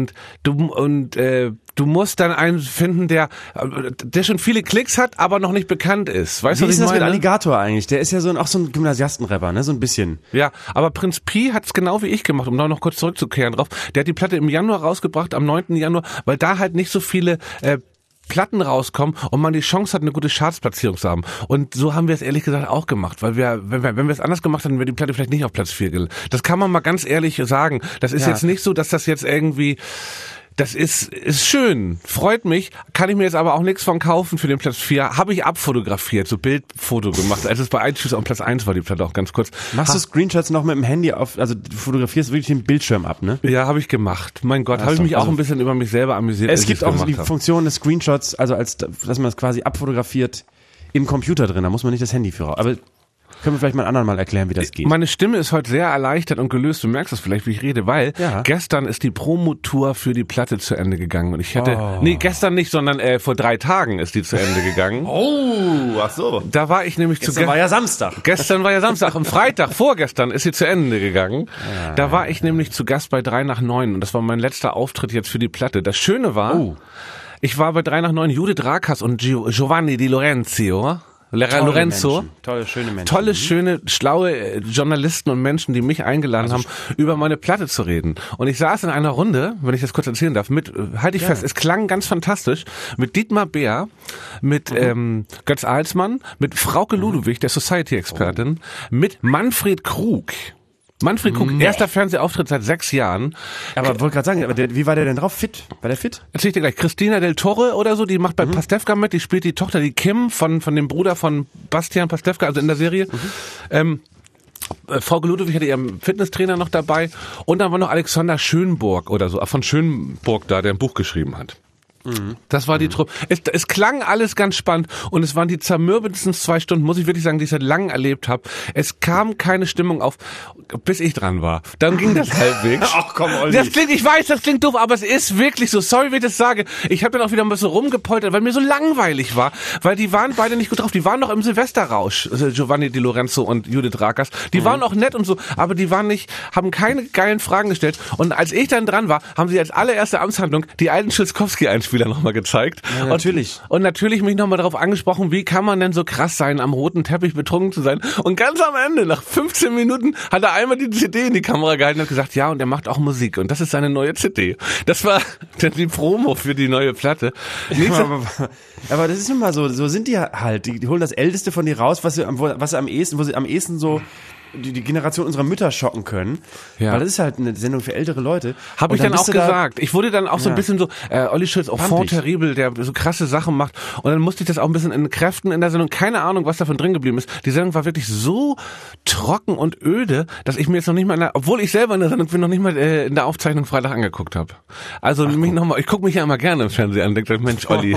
Du musst dann einen finden, der schon viele Klicks hat, aber noch nicht bekannt ist. Weißt du, was ich meine? Wie ist das mit Alligator eigentlich? Der ist ja auch so ein Gymnasiastenrapper, ne? So ein bisschen. Ja, aber Prinz Pi hat's genau wie ich gemacht, um da noch kurz zurückzukehren drauf. Der hat die Platte im Januar rausgebracht, am 9. Januar, weil da halt nicht so viele Platten rauskommen und man die Chance hat, eine gute Chartsplatzierung zu haben. Und so haben wir es ehrlich gesagt auch gemacht, weil wenn wir es anders gemacht hätten, wäre die Platte vielleicht nicht auf Platz 4 gelandet. Das kann man mal ganz ehrlich sagen. Das ist jetzt nicht so, dass das jetzt irgendwie... Das ist schön, freut mich, kann ich mir jetzt aber auch nichts von kaufen für den Platz 4. Habe ich abfotografiert, so Bildfoto gemacht, als es bei iTunes auf Platz 1 war, die Platte auch ganz kurz. Machst du Screenshots noch mit dem Handy also du fotografierst wirklich den Bildschirm ab, ne? Ja, habe ich gemacht. Mein Gott, habe ich mich auch ein bisschen über mich selber amüsiert. Es gibt auch die Funktion des Screenshots, also dass man es quasi abfotografiert im Computer drin, da muss man nicht das Handy für raus. Aber können wir vielleicht mal einen anderen mal erklären, wie das geht. Meine Stimme ist heute sehr erleichtert und gelöst. Du merkst das vielleicht, wie ich rede, weil gestern ist die Promotour für die Platte zu Ende gegangen. Und ich hätte, gestern nicht, sondern vor 3 Tagen ist die zu Ende gegangen. Ach so. Da war ich nämlich Gestern war ja Samstag. Gestern war ja Samstag. Am Freitag, vorgestern, ist sie zu Ende gegangen. Da war ich nämlich zu Gast bei 3 nach 9 und das war mein letzter Auftritt jetzt für die Platte. Das Schöne war, ich war bei 3 nach 9, Judith Rakers und Giovanni Di Lorenzo. Tolle, schöne Menschen. Tolle, schöne, schlaue Journalisten und Menschen, die mich eingeladen haben, über meine Platte zu reden. Und ich saß in einer Runde, wenn ich das kurz erzählen darf, fest, es klang ganz fantastisch, mit Dietmar Beer, mit Götz Alsmann, mit Frauke Ludwig, der Society-Expertin, mit Manfred Krug. Erster Fernsehauftritt seit 6 Jahren. Aber wollte gerade sagen, wie war der denn drauf? Fit? War der fit? Erzähl ich dir gleich. Christina del Torre oder so, die macht bei Pastewka mit, die spielt die Tochter, die Kim, von dem Bruder von Bastian Pastewka, also in der Serie. Frau Ludwig hatte ihren Fitnesstrainer noch dabei und dann war noch Alexander Schönburg oder so, von Schönburg da, der ein Buch geschrieben hat. Das war die Truppe. Es klang alles ganz spannend und es waren die zermürbendsten 2 Stunden, muss ich wirklich sagen, die ich seit langem erlebt habe. Es kam keine Stimmung auf, bis ich dran war. Dann ging das halbwegs. Ach komm, Olli. Ich weiß, das klingt doof, aber es ist wirklich so. Sorry, wie ich das sage. Ich habe dann auch wieder ein bisschen rumgepoltert, weil mir so langweilig war, weil die waren beide nicht gut drauf. Die waren noch im Silvesterrausch, Giovanni Di Lorenzo und Judith Rakers. Die waren auch nett und so, aber die waren nicht, haben keine geilen Fragen gestellt. Und als ich dann dran war, haben sie als allererste Amtshandlung die alten Schilskowski-Einspieler nochmal gezeigt. Ja, natürlich. Und natürlich mich nochmal darauf angesprochen, wie kann man denn so krass sein, am roten Teppich betrunken zu sein. Und ganz am Ende, nach 15 Minuten, hat er einmal die CD in die Kamera gehalten und hat gesagt, ja, und er macht auch Musik. Und das ist seine neue CD. Das war dann die Promo für die neue Platte. Aber das ist nun mal so sind die halt. Die holen das Älteste von dir raus, wo sie am ehesten so die Generation unserer Mütter schocken können. Ja. Weil das ist halt eine Sendung für ältere Leute. Habe ich dann auch gesagt. Ich wurde dann auch so ein bisschen so, Olli Schulz, Enfant terrible, der so krasse Sachen macht. Und dann musste ich das auch ein bisschen entkräften in der Sendung. Keine Ahnung, was davon drin geblieben ist. Die Sendung war wirklich so trocken und öde, dass ich mir jetzt noch nicht mal, obwohl ich selber in der Sendung bin, noch nicht mal in der Aufzeichnung Freitag angeguckt habe. Also ich gucke mich ja immer gerne im Fernsehen an und denke, Mensch, Olli.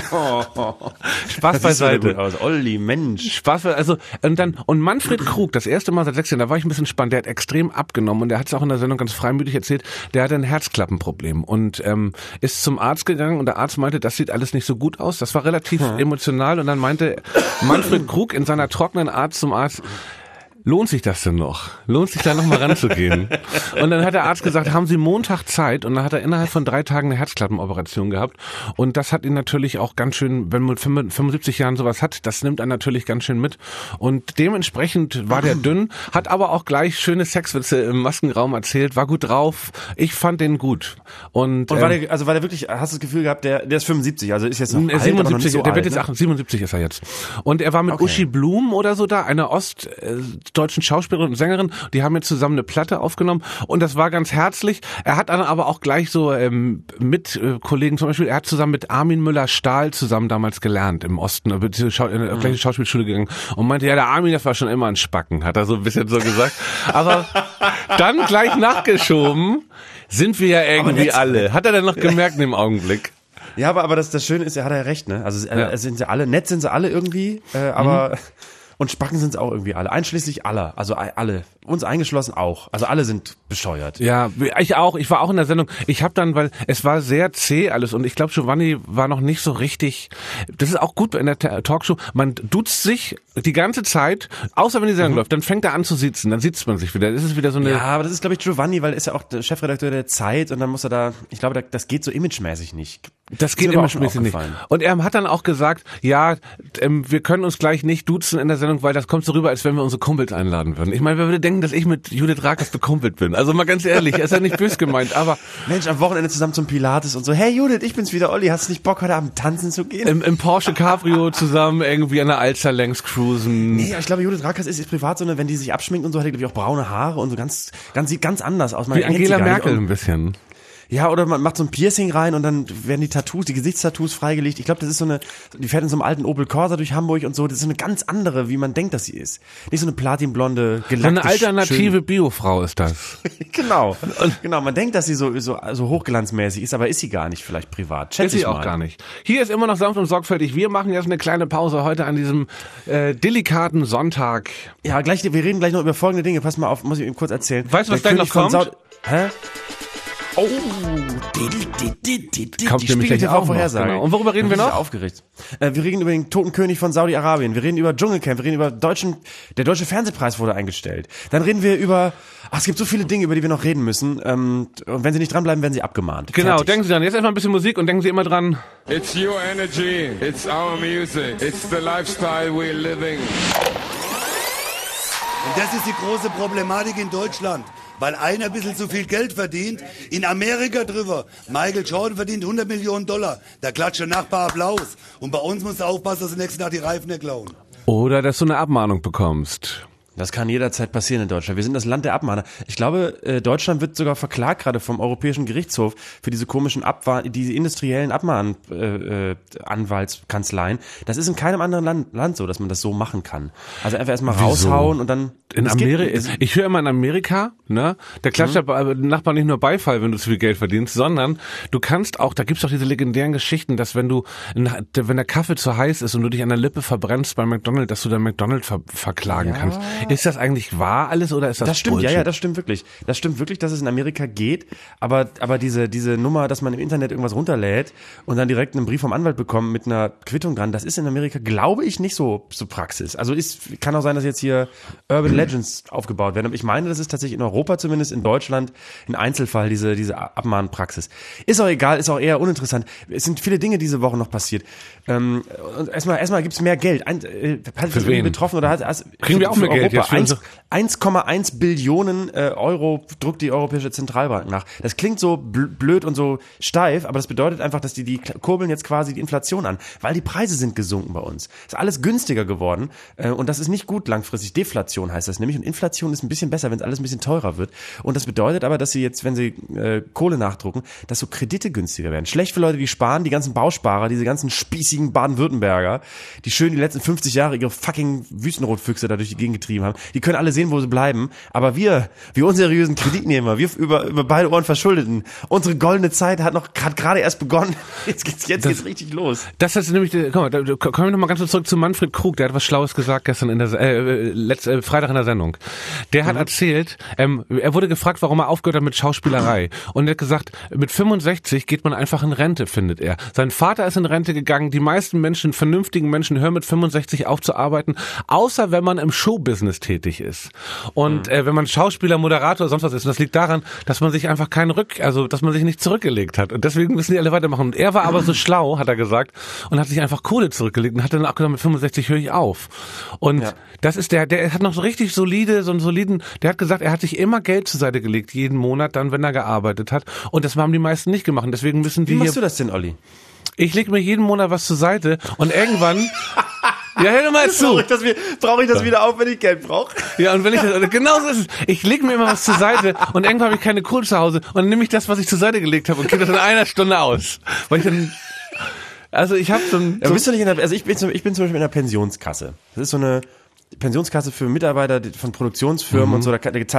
Spaß beiseite. Olli, Mensch. Spaß beiseite. Also, und Manfred Krug, das erste Mal seit 6 Jahren, da war ich ein bisschen spannend, der hat extrem abgenommen und der hat es auch in der Sendung ganz freimütig erzählt, der hat ein Herzklappenproblem und ist zum Arzt gegangen und der Arzt meinte, das sieht alles nicht so gut aus, das war relativ emotional und dann meinte Manfred Krug in seiner trockenen Art zum Arzt, lohnt sich das denn noch? Lohnt sich da noch mal ranzugehen? Und dann hat der Arzt gesagt, haben Sie Montag Zeit? Und dann hat er innerhalb von 3 Tagen eine Herzklappenoperation gehabt. Und das hat ihn natürlich auch ganz schön, wenn man 75 Jahren sowas hat, das nimmt einen natürlich ganz schön mit. Und dementsprechend war der dünn, hat aber auch gleich schöne Sexwitze im Maskenraum erzählt, war gut drauf. Ich fand den gut. Und war der wirklich, hast du das Gefühl gehabt, der ist 75, also ist jetzt noch alt, 77, aber noch nicht so der wird alt, jetzt 77 ist er jetzt. Und er war mit Uschi Blum oder so da, einer deutschen Schauspielerin und Sängerin, die haben jetzt zusammen eine Platte aufgenommen und das war ganz herzlich. Er hat dann aber auch gleich so mit Kollegen zum Beispiel, er hat zusammen mit Armin Müller-Stahl zusammen damals gelernt im Osten, in der gleiche Schauspielschule gegangen und meinte, ja, der Armin, das war schon immer ein Spacken, hat er so ein bisschen so gesagt. Aber dann gleich nachgeschoben, sind wir ja irgendwie alle. Hat er dann noch gemerkt in dem Augenblick. Ja, aber das Schöne ist, er hat ja recht, ne? Also sind sie alle, nett sind sie alle irgendwie, aber und Spacken sind es auch irgendwie alle, einschließlich aller, also alle, uns eingeschlossen auch, also alle sind bescheuert. Ja, ich auch, ich war auch in der Sendung, ich habe dann, weil es war sehr zäh alles und ich glaube, Giovanni war noch nicht so richtig, das ist auch gut in der Talkshow, man duzt sich die ganze Zeit, außer wenn die Sendung läuft, dann fängt er an zu sitzen, dann sitzt man sich wieder, das ist wieder so eine... Ja, aber das ist, glaube ich, Giovanni, weil er ist ja auch der Chefredakteur der Zeit und dann muss er da, ich glaube, das geht so imagemäßig nicht. Das geht imagemäßig nicht. Und er hat dann auch gesagt, ja, wir können uns gleich nicht duzen in der Sendung, weil das kommt so rüber, als wenn wir unsere Kumpels einladen würden. Ich meine, wer würde denken, dass ich mit Judith Rakers bekumpelt bin? Also mal ganz ehrlich, ist ja nicht böse gemeint, aber... Mensch, am Wochenende zusammen zum Pilates und so, hey Judith, ich bin's wieder, Olli, hast du nicht Bock, heute Abend tanzen zu gehen? Im Porsche Cabrio zusammen irgendwie an der Alster längs cruisen. Nee, ich glaube, Judith Rakers ist privat so eine, wenn die sich abschminkt und so, hat die, glaube ich, auch braune Haare und so sieht ganz anders aus. Wie Angela Merkel ein bisschen. Ja, oder man macht so ein Piercing rein und dann werden die Gesichtstattoos freigelegt. Ich glaube, das ist so eine, die fährt in so einem alten Opel Corsa durch Hamburg und so. Das ist so eine ganz andere, wie man denkt, dass sie ist. Nicht so eine platinblonde, gelackte, eine alternative Biofrau ist das. Genau. Genau, man denkt, dass sie so hochglanzmäßig ist, aber ist sie gar nicht, vielleicht privat. Schätze ich auch gar nicht. Hier ist immer noch sanft und sorgfältig. Wir machen jetzt eine kleine Pause heute an diesem delikaten Sonntag. Ja, wir reden gleich noch über folgende Dinge. Pass mal auf, muss ich eben kurz erzählen. Weißt du, was gleich noch kommt? Hä? Oh, kommt nämlich gleich auch Vorhersage. Genau. Und worüber reden wir noch? Aufgeregt. Wir reden über den toten König von Saudi-Arabien. Wir reden über Dschungelcamp. Wir reden über der Deutsche Fernsehpreis wurde eingestellt. Dann reden wir über, es gibt so viele Dinge, über die wir noch reden müssen. Und wenn Sie nicht dranbleiben, werden Sie abgemahnt. Genau, fertig. Denken Sie dann. Jetzt erstmal ein bisschen Musik und denken Sie immer dran. It's your energy. It's our music. It's the lifestyle we're living. Und das ist die große Problematik in Deutschland. Weil einer ein bisschen zu viel Geld verdient. In Amerika drüber. Michael Jordan verdient $100 Millionen. Da klatscht der Nachbar Applaus. Und bei uns musst du aufpassen, dass du nächsten Tag die Reifen nicht klauen. Oder dass du eine Abmahnung bekommst. Das kann jederzeit passieren in Deutschland. Wir sind das Land der Abmahner. Ich glaube, Deutschland wird sogar verklagt gerade vom Europäischen Gerichtshof für diese komischen diese industriellen Anwaltskanzleien. Das ist in keinem anderen Land so, dass man das so machen kann. Also einfach erstmal raushauen und dann... In Amerika, ich höre immer in Amerika, ne, da klatscht der Nachbar nicht nur Beifall, wenn du zu viel Geld verdienst, sondern du kannst auch, da gibt's auch diese legendären Geschichten, dass wenn der Kaffee zu heiß ist und du dich an der Lippe verbrennst bei McDonald's, dass du dann McDonald's verklagen kannst. Ist das eigentlich wahr alles oder ist das stimmt, Bullshit? Ja, das stimmt wirklich. Das stimmt wirklich, dass es in Amerika geht, aber diese Nummer, dass man im Internet irgendwas runterlädt und dann direkt einen Brief vom Anwalt bekommt mit einer Quittung dran, das ist in Amerika, glaube ich, nicht so Praxis. Also kann auch sein, dass jetzt hier Urban Legends aufgebaut werden. Aber ich meine, das ist tatsächlich in Europa zumindest, in Deutschland, ein Einzelfall, diese Abmahnpraxis. Ist auch egal, ist auch eher uninteressant. Es sind viele Dinge diese Woche noch passiert. Und erstmal gibt's mehr Geld. Für wen? Betroffen oder kriegen wir auch mehr Geld jetzt? 1,1 Billionen Euro druckt die Europäische Zentralbank nach. Das klingt so blöd und so steif, aber das bedeutet einfach, dass die kurbeln jetzt quasi die Inflation an, weil die Preise sind gesunken bei uns. Ist alles günstiger geworden und das ist nicht gut langfristig. Deflation heißt das nämlich und Inflation ist ein bisschen besser, wenn es alles ein bisschen teurer wird. Und das bedeutet aber, dass sie jetzt, wenn sie Kohle nachdrucken, dass so Kredite günstiger werden. Schlecht für Leute, die sparen, die ganzen Bausparer, diese ganzen spießigen Baden-Württemberger, die schön die letzten 50 Jahre ihre fucking Wüstenrotfüchse da durch die Gegend getrieben haben. Die können alle sehen, wo sie bleiben. Aber wir unseriösen Kreditnehmer, wir über beide Ohren Verschuldeten, unsere goldene Zeit hat gerade erst begonnen. Jetzt geht's richtig los. Das ist nämlich, kommen wir noch mal ganz kurz zurück zu Manfred Krug. Der hat was Schlaues gesagt gestern in der Freitag in der Sendung. Der hat erzählt, er wurde gefragt, warum er aufgehört hat mit Schauspielerei. Und er hat gesagt, mit 65 geht man einfach in Rente, findet er. Sein Vater ist in Rente gegangen. Die meisten Menschen, vernünftigen Menschen, hören mit 65 auf zu arbeiten, außer wenn man im Showbusiness tätig ist. Und wenn man Schauspieler, Moderator oder sonst was ist. Und das liegt daran, dass man sich einfach dass man sich nicht zurückgelegt hat. Und deswegen müssen die alle weitermachen. Und er war aber so schlau, hat er gesagt, und hat sich einfach Kohle zurückgelegt und hat dann auch gesagt, mit 65 höre ich auf. Und das ist der hat noch so richtig der hat gesagt, er hat sich immer Geld zur Seite gelegt, jeden Monat dann, wenn er gearbeitet hat. Und das haben die meisten nicht gemacht. Und deswegen müssen die Wie machst du das denn, Olli? Ich lege mir jeden Monat was zur Seite und irgendwann... Ja, hör doch mal zu. Brauche ich das wieder auf, wenn ich Geld brauche? Ja, und wenn ich das, genau so ist es. Ich lege mir immer was zur Seite und irgendwann habe ich keine Kohle zu Hause und dann nehme ich das, was ich zur Seite gelegt habe und gebe das in einer Stunde aus. Weil ich dann, also ich habe so ein... bist du nicht ich bin zum Beispiel in einer Pensionskasse. Das ist so eine Pensionskasse für Mitarbeiter von Produktionsfirmen und so,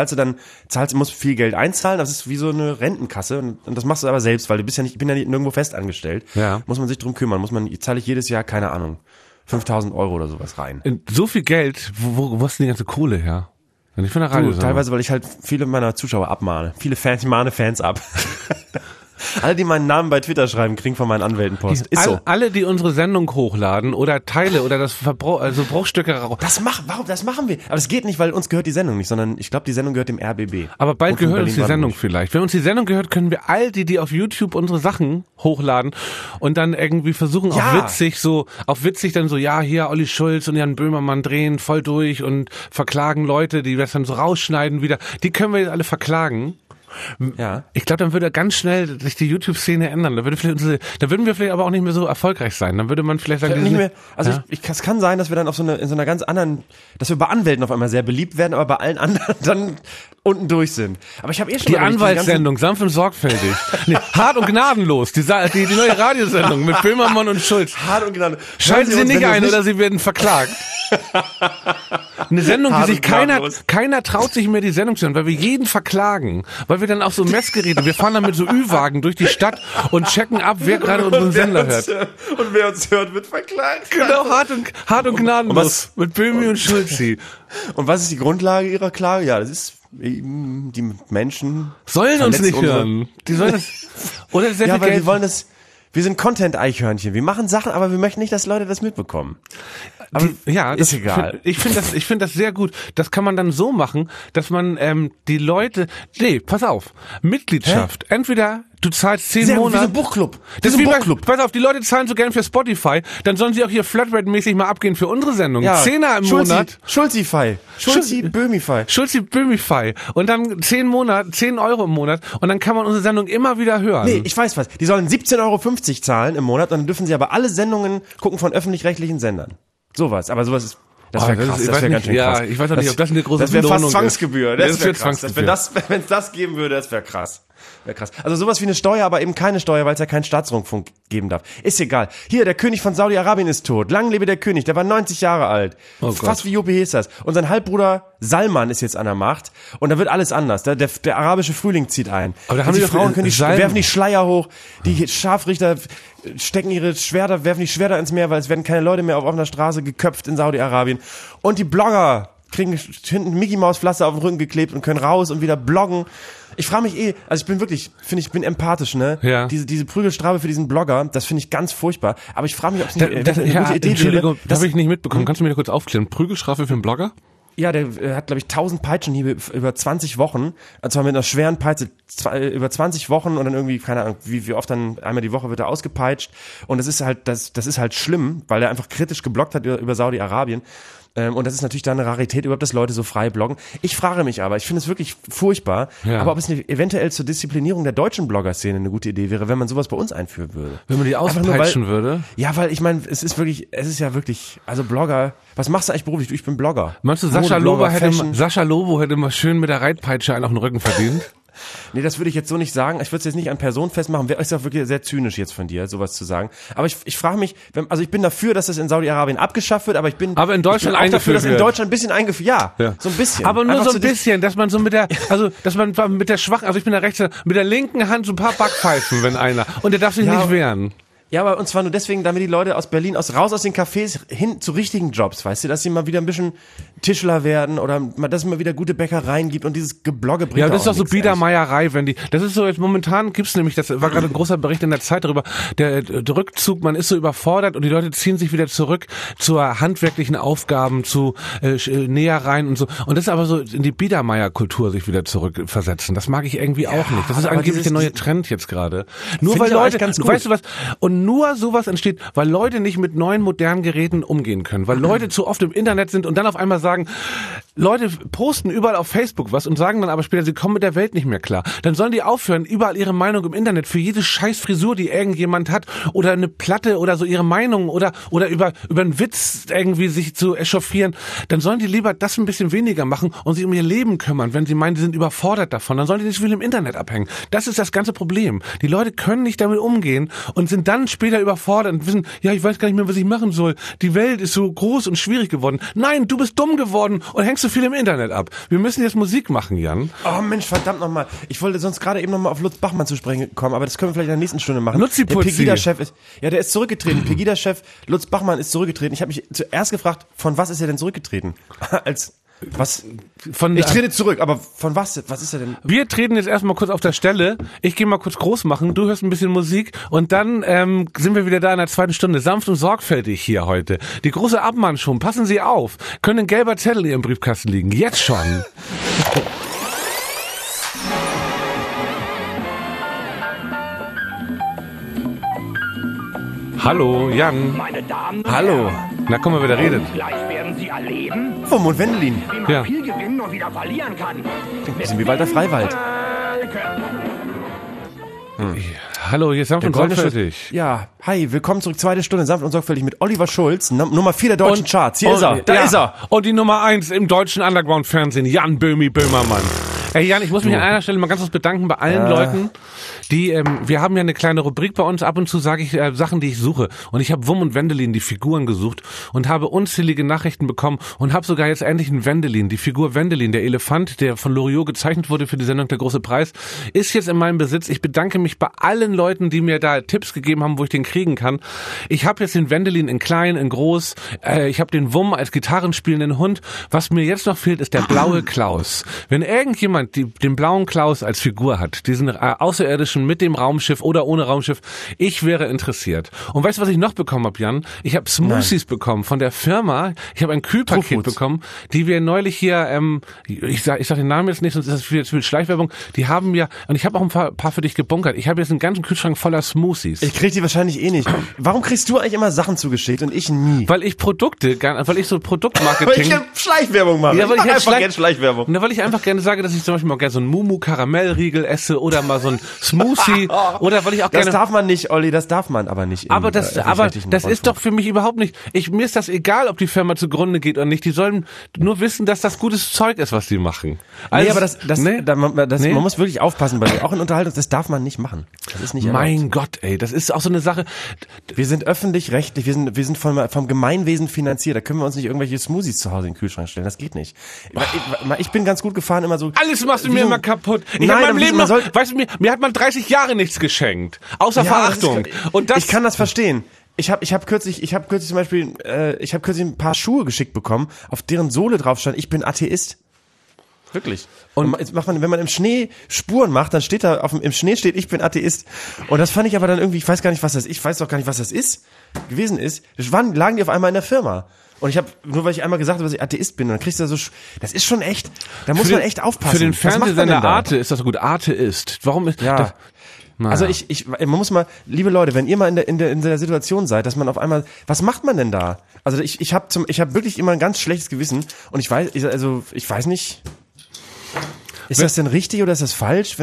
da musst viel Geld einzahlen, das ist wie so eine Rentenkasse und das machst du aber selbst, weil ich bin ja nicht nirgendwo fest angestellt. Ja. Muss man sich drum kümmern, zahle ich jedes Jahr, keine Ahnung, 5.000 Euro oder sowas rein. So viel Geld, wo hast du die ganze Kohle her? Wenn ich von der Radio teilweise, weil ich halt viele meiner Zuschauer abmahne. Viele Fans, ich mahne Fans ab. Alle, die meinen Namen bei Twitter schreiben, kriegen von meinen Anwälten Post. Ist so. Alle, die unsere Sendung hochladen oder Teile oder das Bruchstücke raus. Das machen wir. Aber es geht nicht, weil uns gehört die Sendung nicht, sondern ich glaube, die Sendung gehört dem RBB. Aber bald gehört uns die Sendung vielleicht. Wenn uns die Sendung gehört, können wir all die auf YouTube unsere Sachen hochladen und dann irgendwie versuchen, auf witzig dann so, ja, hier Olli Schulz und Jan Böhmermann drehen voll durch und verklagen Leute, die das dann so rausschneiden wieder. Die können wir jetzt alle verklagen. Ja. Ich glaube, dann würde ganz schnell sich die YouTube-Szene ändern. Dann würden wir vielleicht aber auch nicht mehr so erfolgreich sein. Dann würde man vielleicht sagen, nicht mehr. Also es kann sein, dass wir dann in so einer ganz anderen, dass wir bei Anwälten auf einmal sehr beliebt werden, aber bei allen anderen dann unten durch sind. Aber ich habe schon die Anwaltssendung, sanft und sorgfältig. Nee, hart und gnadenlos. Die neue Radiosendung mit Böhmermann und Schulz. Hart und gnadenlos. Schalten Sie nicht ein, oder Sie werden verklagt. Eine Sendung, die sich keiner traut sich mehr die Sendung zu hören, weil wir jeden verklagen. Weil wir dann auch so Messgeräte, wir fahren dann mit so Ü-Wagen durch die Stadt und checken ab, wer gerade unseren Sender hört. Und wer uns hört, wird verklagt. Genau, hart und gnadenlos. Mit Böhmi und Schulzi. Und was ist die Grundlage Ihrer Klage? Ja, das ist, die Menschen sollen uns nicht hören. Die sollen das, oder sehr viel weil Geld. Die wollen das. Wir sind Content-Eichhörnchen. Wir machen Sachen, aber wir möchten nicht, dass Leute das mitbekommen. Aber ist egal. Ich finde das sehr gut. Das kann man dann so machen, dass man die Leute. Nee, pass auf. Mitgliedschaft. Hä? Entweder du zahlst 10 Monate. Wie so ein Buchclub. Das ist wie Buchclub. Pass auf, die Leute zahlen so gern für Spotify, dann sollen sie auch hier Flatrate-mäßig mal abgehen für unsere Sendung. Ja. 10er im Monat. Schulzi-Böhmify. Schulzi-Böhmify. Und dann 10 Euro im Monat und dann kann man unsere Sendung immer wieder hören. Nee, ich weiß was. Die sollen 17,50 Euro zahlen im Monat und dann dürfen sie aber alle Sendungen gucken von öffentlich-rechtlichen Sendern. Sowas. Aber sowas ist Das wäre krass, das wäre ganz schön krass. Ja, ich weiß auch nicht, ob das eine große Das wäre Belohnung fast Zwangsgebühr. ist. Das wäre krass. Wenn es das geben würde, das wäre krass. Wäre krass. Also sowas wie eine Steuer, aber eben keine Steuer, weil es ja keinen Staatsrundfunk geben darf. Ist egal. Hier, der König von Saudi-Arabien ist tot. Lang lebe der König. Der war 90 Jahre alt. Fast wie Jope Hesas. Und sein Halbbruder Salman ist jetzt an der Macht. Und da wird alles anders. Der arabische Frühling zieht ein. Aber da haben die Frauen werfen die Schleier hoch. Die Scharfrichter werfen die Schwerter ins Meer, weil es werden keine Leute mehr auf offener Straße geköpft in Saudi-Arabien. Und die Blogger kriegen hinten Mickey Maus Pflaster auf den Rücken geklebt und können raus und wieder bloggen. Ich frage mich also ich bin wirklich, ich bin empathisch, ne? Ja. Diese Prügelstrafe für diesen Blogger, das finde ich ganz furchtbar. Aber ich frage mich, ob es eine gute Idee Entschuldigung, das habe ich nicht mitbekommen. Kannst du mir da kurz aufklären? Prügelstrafe für einen Blogger? Ja, der hat, glaube ich, 1000 Peitschenhiebe über 20 Wochen. Und zwar mit einer schweren Peitsche über 20 Wochen und dann irgendwie, keine Ahnung, wie oft dann einmal die Woche wird er ausgepeitscht. Und das ist halt schlimm, weil er einfach kritisch gebloggt hat über Saudi-Arabien. Und das ist natürlich dann eine Rarität, überhaupt, dass Leute so frei bloggen. Ich frage mich aber, ich finde es wirklich furchtbar, aber ob es eventuell zur Disziplinierung der deutschen Blogger-Szene eine gute Idee wäre, wenn man sowas bei uns einführen würde. Wenn man die auspeitschen würde? Ja, weil ich meine, es ist ja wirklich, also Blogger, was machst du eigentlich beruflich? Ich bin Blogger. Meinst du, Sascha Lobo hätte mal schön mit der Reitpeitsche einen auf den Rücken verdient? Nee, das würde ich jetzt so nicht sagen. Ich würde es jetzt nicht an Person festmachen. Ist ja wirklich sehr zynisch jetzt von dir, sowas zu sagen. Aber ich frage mich, ich bin dafür, dass das in Saudi-Arabien abgeschafft wird, aber in Deutschland auch dafür, dass in Deutschland ein bisschen eingeführt ja, so ein bisschen. Aber nur einfach so ein bisschen, dass man so mit der schwachen, also ich bin der Rechte, mit der linken Hand so ein paar Backpfeifen, wenn einer. Und der darf sich nicht wehren. Ja, aber und zwar nur deswegen, damit die Leute aus Berlin raus aus den Cafés hin zu richtigen Jobs, weißt du, dass sie mal wieder ein bisschen Tischler werden oder dass es mal wieder gute Bäckereien gibt und dieses Geblogge bringt. Ja, das ist doch so Biedermeierei, das ist so, jetzt momentan gibt's nämlich, das war gerade ein großer Bericht in der Zeit darüber, der Rückzug, man ist so überfordert und die Leute ziehen sich wieder zurück zur handwerklichen Aufgaben, zu Nähereien und so. Und das ist aber so in die Biedermeierkultur sich wieder zurückversetzen. Das mag ich irgendwie auch nicht. Das ist angeblich der neue Trend jetzt gerade. Nur weil Leute, weißt du was, und nur sowas entsteht, weil Leute nicht mit neuen modernen Geräten umgehen können, weil Leute zu oft im Internet sind und dann auf einmal sagen, Leute posten überall auf Facebook was und sagen dann aber später, sie kommen mit der Welt nicht mehr klar. Dann sollen die aufhören, überall ihre Meinung im Internet für jede scheiß Frisur, die irgendjemand hat oder eine Platte oder so ihre Meinung oder über einen Witz irgendwie sich zu echauffieren. Dann sollen die lieber das ein bisschen weniger machen und sich um ihr Leben kümmern, wenn sie meinen, sie sind überfordert davon. Dann sollen die nicht so viel im Internet abhängen. Das ist das ganze Problem. Die Leute können nicht damit umgehen und sind dann später überfordert und wissen, ja, ich weiß gar nicht mehr, was ich machen soll. Die Welt ist so groß und schwierig geworden. Nein, du bist dumm geworden und hängst so viel im Internet ab. Wir müssen jetzt Musik machen, Jan. Oh Mensch, verdammt nochmal. Ich wollte sonst gerade eben nochmal auf Lutz Bachmann zu sprechen kommen, aber das können wir vielleicht in der nächsten Stunde machen. Der Pegida-Chef der ist zurückgetreten. Pegida-Chef Lutz Bachmann ist zurückgetreten. Ich habe mich zuerst gefragt, von was ist er denn zurückgetreten? Ich trete zurück, aber von was? Was ist er denn? Wir treten jetzt erstmal kurz auf der Stelle. Ich gehe mal kurz groß machen. Du hörst ein bisschen Musik und dann sind wir wieder da in der zweiten Stunde. Sanft und sorgfältig hier heute. Die große Abmannschung. Passen Sie auf. Können ein gelber Zettel in Ihrem Briefkasten liegen. Jetzt schon. Hallo, Jan. Meine Damen und Hallo. Herren. Na, komm mal, wer da redet. Gleich werden Sie erleben, Vom und Wendelin. wie man Ja. viel gewinnen und wieder verlieren kann. Ein bisschen wie Walter Freiwald. Hallo, hier ist Sanft und sorgfältig. Ja, hi, willkommen zurück. Zweite Stunde Sanft und sorgfältig mit Oliver Schulz, Nummer 4 der deutschen Charts. Hier ist er. Da ist er. Und die Nummer 1 im deutschen Underground-Fernsehen, Jan Böhmermann. Hey Jan, ich muss mich an einer Stelle mal ganz kurz bedanken bei allen Leuten, die, wir haben ja eine kleine Rubrik bei uns, ab und zu sage ich Sachen, die ich suche. Und ich habe Wum und Wendelin, die Figuren, gesucht und habe unzählige Nachrichten bekommen und habe sogar jetzt endlich einen Wendelin, die Figur Wendelin, der Elefant, der von Loriot gezeichnet wurde für die Sendung Der große Preis, ist jetzt in meinem Besitz. Ich bedanke mich bei allen Leuten, die mir da Tipps gegeben haben, wo ich den kriegen kann. Ich habe jetzt den Wendelin in klein, in groß, ich habe den Wum als gitarrenspielenden Hund. Was mir jetzt noch fehlt, ist der blaue Klaus. Wenn irgendjemand den blauen Klaus als Figur hat, diesen Außerirdischen mit dem Raumschiff oder ohne Raumschiff, ich wäre interessiert. Und weißt du, was ich noch bekommen habe, Jan? Ich habe Smoothies bekommen von der Firma. Ich habe ein Kühlpaket bekommen, die wir neulich hier, ich sag den Namen jetzt nicht, sonst ist das viel Schleichwerbung. Die haben ja, und ich habe auch ein paar für dich gebunkert. Ich habe jetzt einen ganzen Kühlschrank voller Smoothies. Ich krieg die wahrscheinlich eh nicht. Warum kriegst du eigentlich immer Sachen zugeschickt und ich nie? Weil ich so Produktmarketing... Weil ich Schleichwerbung mache. Ja, weil ich einfach gerne Schleichwerbung. Na, weil ich einfach gerne sage, dass ich so zum Beispiel mal gerne so einen Mumu-Karamellriegel esse oder mal so ein Smoothie oder weil ich auch gerne... Das darf man nicht, Olli, das darf man aber nicht. Aber das ist doch für mich überhaupt nicht... Mir ist das egal, ob die Firma zugrunde geht oder nicht. Die sollen nur wissen, dass das gutes Zeug ist, was die machen. Also, man muss wirklich aufpassen, weil auch in Unterhaltung, das darf man nicht machen. Das ist nicht erlaubt. Mein Gott, ey, das ist auch so eine Sache. Wir sind öffentlich-rechtlich, wir sind vom Gemeinwesen finanziert. Da können wir uns nicht irgendwelche Smoothies zu Hause in den Kühlschrank stellen. Das geht nicht. Ich bin ganz gut gefahren, immer so. Alles machst du mir immer kaputt. Ich hab meinem Leben weißt du, mir hat man 30 Jahre nichts geschenkt. Außer Verachtung. Ich kann das verstehen. Ich hab kürzlich zum Beispiel, ein paar Schuhe geschickt bekommen, auf deren Sohle drauf stand, ich bin Atheist. Wirklich. Und jetzt macht man, wenn man im Schnee Spuren macht, dann steht da im Schnee steht, ich bin Atheist. Und das fand ich aber dann irgendwie, ich weiß doch gar nicht, was das gewesen ist. Lagen die auf einmal in der Firma. Und ich habe, nur weil ich einmal gesagt habe, dass ich Atheist bin, dann kriegst du das ist schon echt, da muss man echt aufpassen. Für den Fernsehsender Arte ist das so gut, Arte ist. Warum ist das? Naja. Also man muss mal, liebe Leute, wenn ihr mal in der Situation seid, dass man auf einmal, was macht man denn da? Also ich habe wirklich immer ein ganz schlechtes Gewissen und ich weiß nicht, ist das denn richtig oder ist das falsch?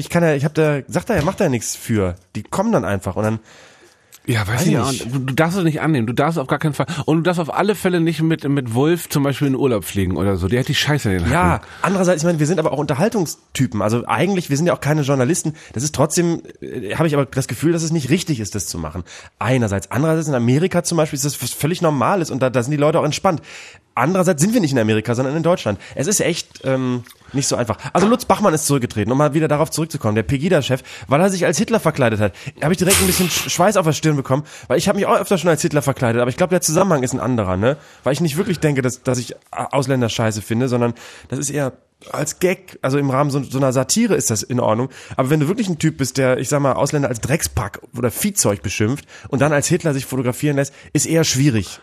Sagt er, macht da ja nichts für. Die kommen dann einfach und dann. Ja, weiß ich nicht. Du darfst es nicht annehmen. Du darfst auf gar keinen Fall. Und du darfst auf alle Fälle nicht mit Wolf zum Beispiel in Urlaub fliegen oder so. Der hat die Scheiße in den Hacken. Ja, andererseits, ich meine, wir sind aber auch Unterhaltungstypen. Also eigentlich, wir sind ja auch keine Journalisten. Das ist trotzdem, habe ich aber das Gefühl, dass es nicht richtig ist, das zu machen. Einerseits. Andererseits in Amerika zum Beispiel ist das was völlig Normales und da sind die Leute auch entspannt. Andererseits sind wir nicht in Amerika, sondern in Deutschland. Es ist echt nicht so einfach. Also Lutz Bachmann ist zurückgetreten, um mal wieder darauf zurückzukommen, der Pegida-Chef, weil er sich als Hitler verkleidet hat. Da habe ich direkt ein bisschen Schweiß auf der Stirn bekommen, weil ich habe mich auch öfter schon als Hitler verkleidet, aber ich glaube, der Zusammenhang ist ein anderer, ne? Weil ich nicht wirklich denke, dass ich Ausländer scheiße finde, sondern das ist eher als Gag, also im Rahmen so einer Satire ist das in Ordnung. Aber wenn du wirklich ein Typ bist, der, ich sag mal, Ausländer als Dreckspack oder Viehzeug beschimpft und dann als Hitler sich fotografieren lässt, ist eher schwierig.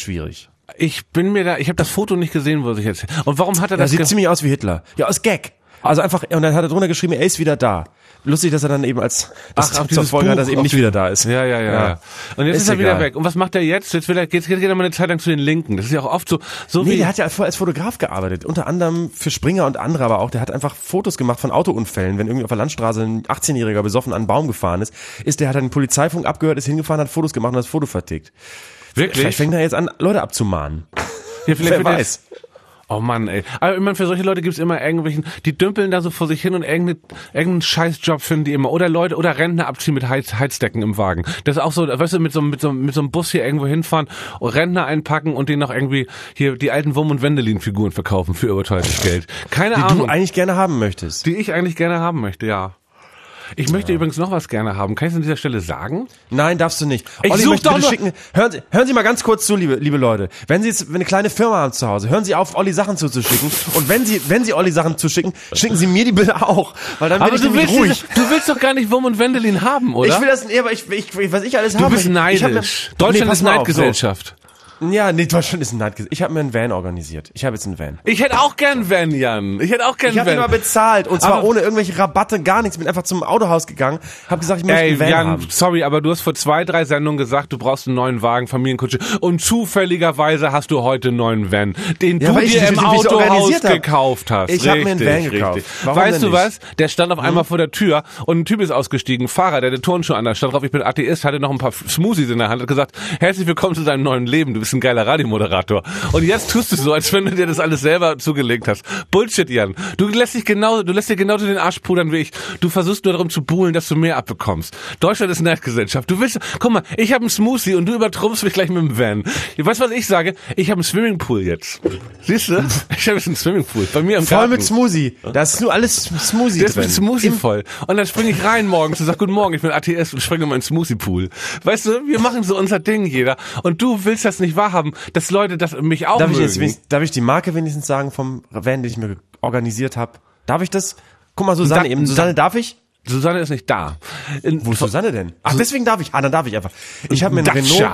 Ich habe das Foto nicht gesehen, wo er sich jetzt. Und warum hat er das? Er sieht ziemlich aus wie Hitler. Ja, aus Gag. Also einfach, und dann hat er drunter geschrieben, er ist wieder da. Lustig, dass er dann eben zur Folge hat, dass er eben nicht wieder da ist. Ja. Und jetzt ist er wieder weg. Und was macht er jetzt? Jetzt geht er mal eine Zeit lang zu den Linken. Das ist ja auch oft so wie... der hat ja vorher als Fotograf gearbeitet. Unter anderem für Springer und andere, aber auch, der hat einfach Fotos gemacht von Autounfällen. Wenn irgendwie auf der Landstraße ein 18-Jähriger besoffen an einen Baum gefahren ist, der hat dann den Polizeifunk abgehört, ist hingefahren, hat Fotos gemacht und das Foto vertickt. Wirklich? Vielleicht fängt er jetzt an, Leute abzumahnen. Ja, wer weiß. Oh Mann, ey. Aber ich meine, für solche Leute gibt's immer die dümpeln da so vor sich hin und irgendeinen Scheißjob finden die immer. Oder Rentner abziehen mit Heizdecken im Wagen. Das ist auch so, weißt du, mit so einem Bus hier irgendwo hinfahren, Rentner einpacken und denen noch irgendwie hier die alten Wurm- und Wendelin-Figuren verkaufen für überteuertes Geld. Keine Ahnung. Die du eigentlich gerne haben möchtest. Die ich eigentlich gerne haben möchte, ja. Ich möchte übrigens noch was gerne haben. Kann ich es an dieser Stelle sagen? Nein, darfst du nicht. Ich Olli möchte bitte schicken. Hören Sie mal ganz kurz zu, liebe Leute. Wenn Sie jetzt eine kleine Firma haben zu Hause, hören Sie auf, Olli Sachen zuzuschicken. Und wenn Sie Olli Sachen zuschicken, schicken Sie mir die Bilder auch. Weil dann bin ich nämlich ruhig. Du willst doch gar nicht Wurm und Wendelin haben, oder? Ich will das, aber was ich alles habe. Du bist neidisch. Deutschland ist Neidgesellschaft. Ja, nee, Deutschland ist ein Neidgesellschaft. Ich habe mir einen Van organisiert. Ich habe jetzt einen Van. Ich hätte auch gern einen Van, Jan. Ich habe ihn mal bezahlt. Und zwar ohne irgendwelche Rabatte, gar nichts. Bin einfach zum Autohaus gegangen, habe gesagt, ich möchte einen Van Jan, haben. Sorry, aber du hast vor 2-3 Sendungen gesagt, du brauchst einen neuen Wagen, Familienkutsche. Und zufälligerweise hast du heute einen neuen Van, den du dir im Autohaus gekauft hast. Ich habe mir einen Van gekauft. Weißt du was? Der stand auf einmal vor der Tür und ein Typ ist ausgestiegen. Ein Fahrer, der Turnschuhe an, da stand drauf, ich bin Atheist, hatte noch ein paar Smoothies in der Hand, hat gesagt, herzlich willkommen zu deinem neuen Leben. Du bist ein geiler Radiomoderator. Und jetzt tust du so, als wenn du dir das alles selber zugelegt hast. Bullshit, Jan. Du lässt dir genauso den Arsch pudern wie ich. Du versuchst nur darum zu buhlen, dass du mehr abbekommst. Deutschland ist eine Neidgesellschaft. Guck mal, ich habe einen Smoothie und du übertrumpfst mich gleich mit dem Van. Weißt du, was ich sage? Ich habe einen Swimmingpool jetzt. Siehst du? Ich habe jetzt einen Swimmingpool bei mir im Garten. Voll mit Smoothie. Da ist nur alles Smoothie drin. Das ist mit Smoothie voll. Und dann springe ich rein morgens und sag, guten Morgen, ich bin Atheist und springe in meinen Smoothie-Pool. Weißt du, wir machen so unser Ding, jeder. Und du willst das nicht wahrhaben, dass Leute das mich auch mögen. Darf ich die Marke wenigstens sagen vom Van, den ich mir organisiert habe? Darf ich das? Guck mal, Susanne, Susanne, darf ich? Susanne ist nicht da. Wo ist Susanne denn? Ach, deswegen darf ich. Dann darf ich einfach. Ich habe mir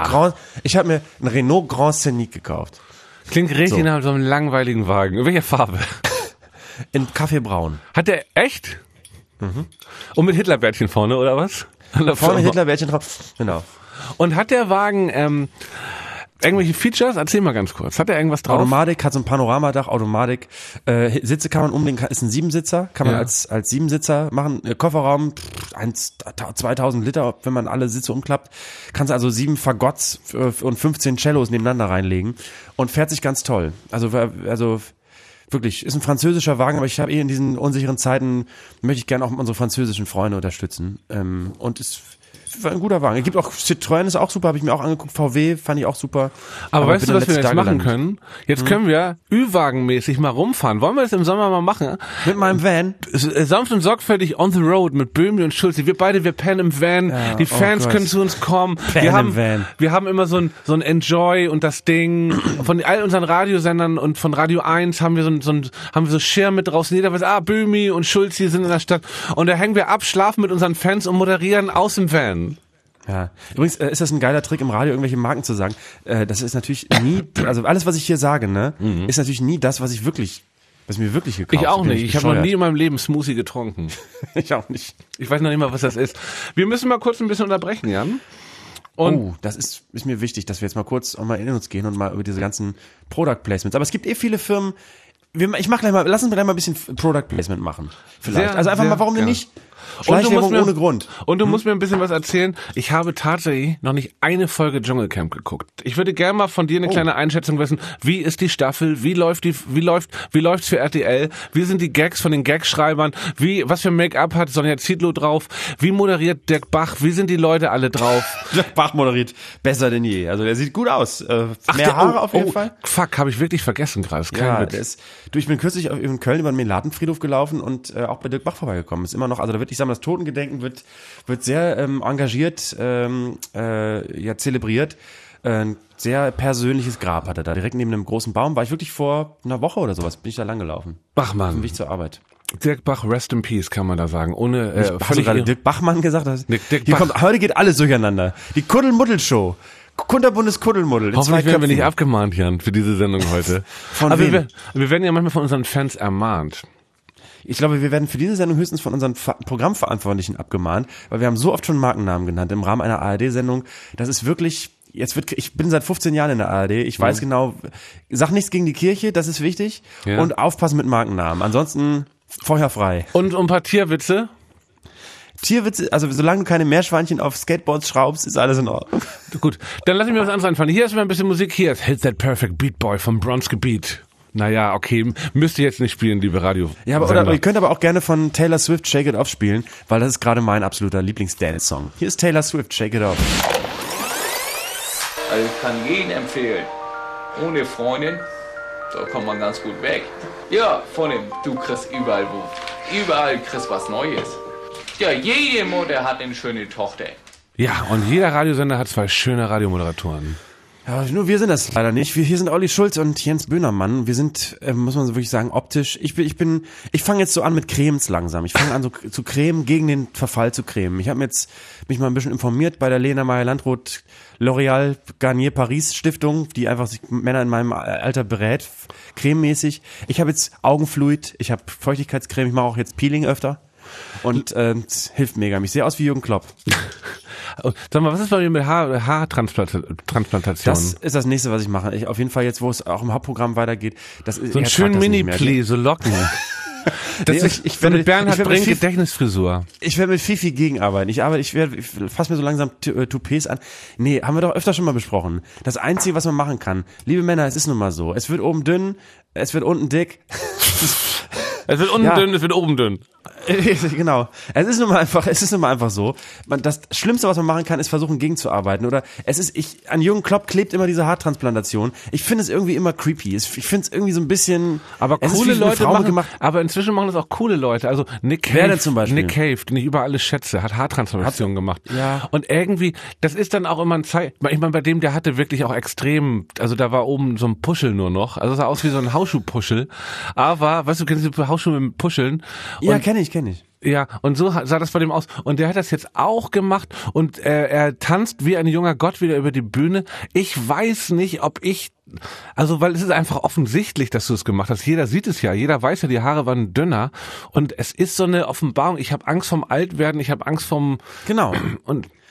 einen Renault Grand Scenic gekauft. Klingt richtig nach so einem langweiligen Wagen. In welcher Farbe? In Kaffeebraun. Hat der echt? Mhm. Und mit Hitlerbärtchen vorne, oder was? Vorne Hitlerbärtchen drauf. Genau. Und hat der Wagen, Irgendwelche Features? Erzähl mal ganz kurz. Hat er irgendwas drauf? Automatik, hat so ein Panoramadach, Automatik. Sitze kann man umlegen, ist ein Siebensitzer, kann man als Siebensitzer machen. Kofferraum, 2000 Liter, wenn man alle Sitze umklappt. Kannst also 7 Fagotts und 15 Cellos nebeneinander reinlegen und fährt sich ganz toll. Also wirklich, ist ein französischer Wagen, aber ich habe in diesen unsicheren Zeiten, möchte ich gerne auch unsere französischen Freunde unterstützen. Und ist ein guter Wagen. Es gibt auch Citroën, ist auch super, habe ich mir auch angeguckt. VW fand ich auch super. Aber weißt du, was wir jetzt machen können? Jetzt können wir Ü-Wagen-mäßig mal rumfahren. Wollen wir das im Sommer mal machen? Mit meinem Van? Sanft und sorgfältig on the road mit Böhmi und Schulze. Wir pennen im Van. Ja, die Fans können zu uns kommen. Wir haben immer so ein Enjoy und das Ding. Von all unseren Radiosendern und von Radio 1 haben wir so Schirme draußen. Jeder weiß, Böhmi und Schulze sind in der Stadt. Und da hängen wir ab, schlafen mit unseren Fans und moderieren aus dem Van. Ja, übrigens ist das ein geiler Trick im Radio, irgendwelche Marken zu sagen. Das ist natürlich nie, also alles, was ich hier sage, ne, ist natürlich nie das, was mir wirklich gekauft. Ich auch nicht. Ich habe noch nie in meinem Leben Smoothie getrunken. Ich auch nicht. Ich weiß noch nicht mal, was das ist. Wir müssen mal kurz ein bisschen unterbrechen, Jan. Und das ist mir wichtig, dass wir jetzt mal kurz auch mal in uns gehen und mal über diese ganzen Product Placements. Aber es gibt viele Firmen. Lass uns gleich mal ein bisschen Product Placement machen. Vielleicht. Also einfach mal, warum denn nicht? Schleichwerbung ohne Grund. Und du musst mir ein bisschen was erzählen. Ich habe tatsächlich noch nicht eine Folge Dschungelcamp geguckt. Ich würde gerne mal von dir eine kleine Einschätzung wissen. Wie ist die Staffel? Wie läuft's für RTL? Wie sind die Gags von den Gagschreibern? Was für Make-up hat Sonja Zietlow drauf? Wie moderiert Dirk Bach? Wie sind die Leute alle drauf? Dirk Bach moderiert besser denn je. Also der sieht gut aus. Mehr Haare auf jeden Fall. Fuck, habe ich wirklich vergessen gerade. Ich bin kürzlich in Köln über den Melatenfriedhof gelaufen und auch bei Dirk Bach vorbeigekommen. Ist immer noch, also da wird, ich sag mal, das Totengedenken wird sehr engagiert zelebriert. Ein sehr persönliches Grab hat er da. Direkt neben einem großen Baum. War ich wirklich vor einer Woche oder sowas, bin ich da lang gelaufen. Bachmann. Auf dem Weg zur Arbeit. Dirk Bach, rest in peace, kann man da sagen. Hast du gerade Dirk Bachmann gesagt? Heute geht alles durcheinander. Die Kuddelmuddel-Show. Kunterbundes Kuddelmuddel. Hoffentlich werden wir nicht abgemahnt, Jan, für diese Sendung heute. Aber wir werden ja manchmal von unseren Fans ermahnt. Ich glaube, wir werden für diese Sendung höchstens von unseren Programmverantwortlichen abgemahnt, weil wir haben so oft schon Markennamen genannt im Rahmen einer ARD-Sendung. Das ist wirklich, ich bin seit 15 Jahren in der ARD, ich weiß genau, sag nichts gegen die Kirche, das ist wichtig, und aufpassen mit Markennamen. Ansonsten feuerfrei. Und ein paar Tierwitze? Tierwitze, also solange du keine Meerschweinchen auf Skateboards schraubst, ist alles in Ordnung. Gut, dann lass ich mir was anderes einfallen. Hier ist mal ein bisschen Musik, hier ist Hit That Perfect Beat Boy vom Bronske Beat. Naja, okay, müsst ihr jetzt nicht spielen, liebe Radio. Ja, aber ihr könnt aber auch gerne von Taylor Swift Shake It Off spielen, weil das ist gerade mein absoluter Lieblings-Dance-Song. Hier ist Taylor Swift Shake It Off. Also ich kann jeden empfehlen. Ohne Freundin, da kommt man ganz gut weg. Ja, von dem, du kriegst überall kriegst was Neues. Ja, jede Mutter hat eine schöne Tochter. Ja, und jeder Radiosender hat 2 schöne Radiomoderatoren. Ja, nur wir sind das leider nicht. Hier sind Olli Schulz und Jens Böhnermann. Wir sind, muss man so wirklich sagen, optisch. Ich fange jetzt so an mit Cremes langsam. Ich fange an so zu cremen, gegen den Verfall zu cremen. Ich habe jetzt mich mal ein bisschen informiert bei der Lena Meyer-Landrut L'Oréal Garnier Paris Stiftung, die einfach sich Männer in meinem Alter berät, crememäßig. Ich habe jetzt Augenfluid, ich habe Feuchtigkeitscreme, ich mache auch jetzt Peeling öfter. Und hilft mega. Ich sehe aus wie Jürgen Klopp. Sag mal, was ist bei mir mit Haartransplantation? Das ist das nächste, was ich mache. Auf jeden Fall jetzt, wo es auch im Hauptprogramm weitergeht. So ein schönen Mini-Pli, so Locken. Ich werde mit Bernhard Brink Gedächtnisfrisur. Ich werde mit Fifi gegenarbeiten. Ich fasse mir so langsam Toupets an. Nee, haben wir doch öfter schon mal besprochen. Das Einzige, was man machen kann. Liebe Männer, es ist nun mal so. Es wird oben dünn, es wird unten dick. Es wird unten dünn, es wird oben dünn. Genau. Es ist nun mal einfach so. Das Schlimmste, was man machen kann, ist versuchen, gegenzuarbeiten. Oder an Jürgen Klopp klebt immer diese Haartransplantation. Ich finde es irgendwie immer creepy. Ich finde es irgendwie so ein bisschen. Aber coole Leute aber inzwischen machen das auch coole Leute. Also Nick Cave. Wer denn zum Beispiel? Nick Cave, den ich über alles schätze, hat Haartransplantation gemacht. Ja. Und irgendwie, das ist dann auch immer ein Zeichen. Ich meine, bei dem, der hatte wirklich auch extrem, also da war oben so ein Puschel nur noch. Also sah aus wie so ein Hausschuhpuschel. Aber, weißt du, kennst du Hausschuhe mit Puscheln? Ja, kenn ich. Ja, und so sah das bei dem aus. Und der hat das jetzt auch gemacht und er tanzt wie ein junger Gott wieder über die Bühne. Ich weiß nicht, weil es ist einfach offensichtlich, dass du es gemacht hast. Jeder sieht es ja, jeder weiß ja, die Haare waren dünner und es ist so eine Offenbarung. Ich habe Angst vom Altwerden, ich habe Angst vom... Genau.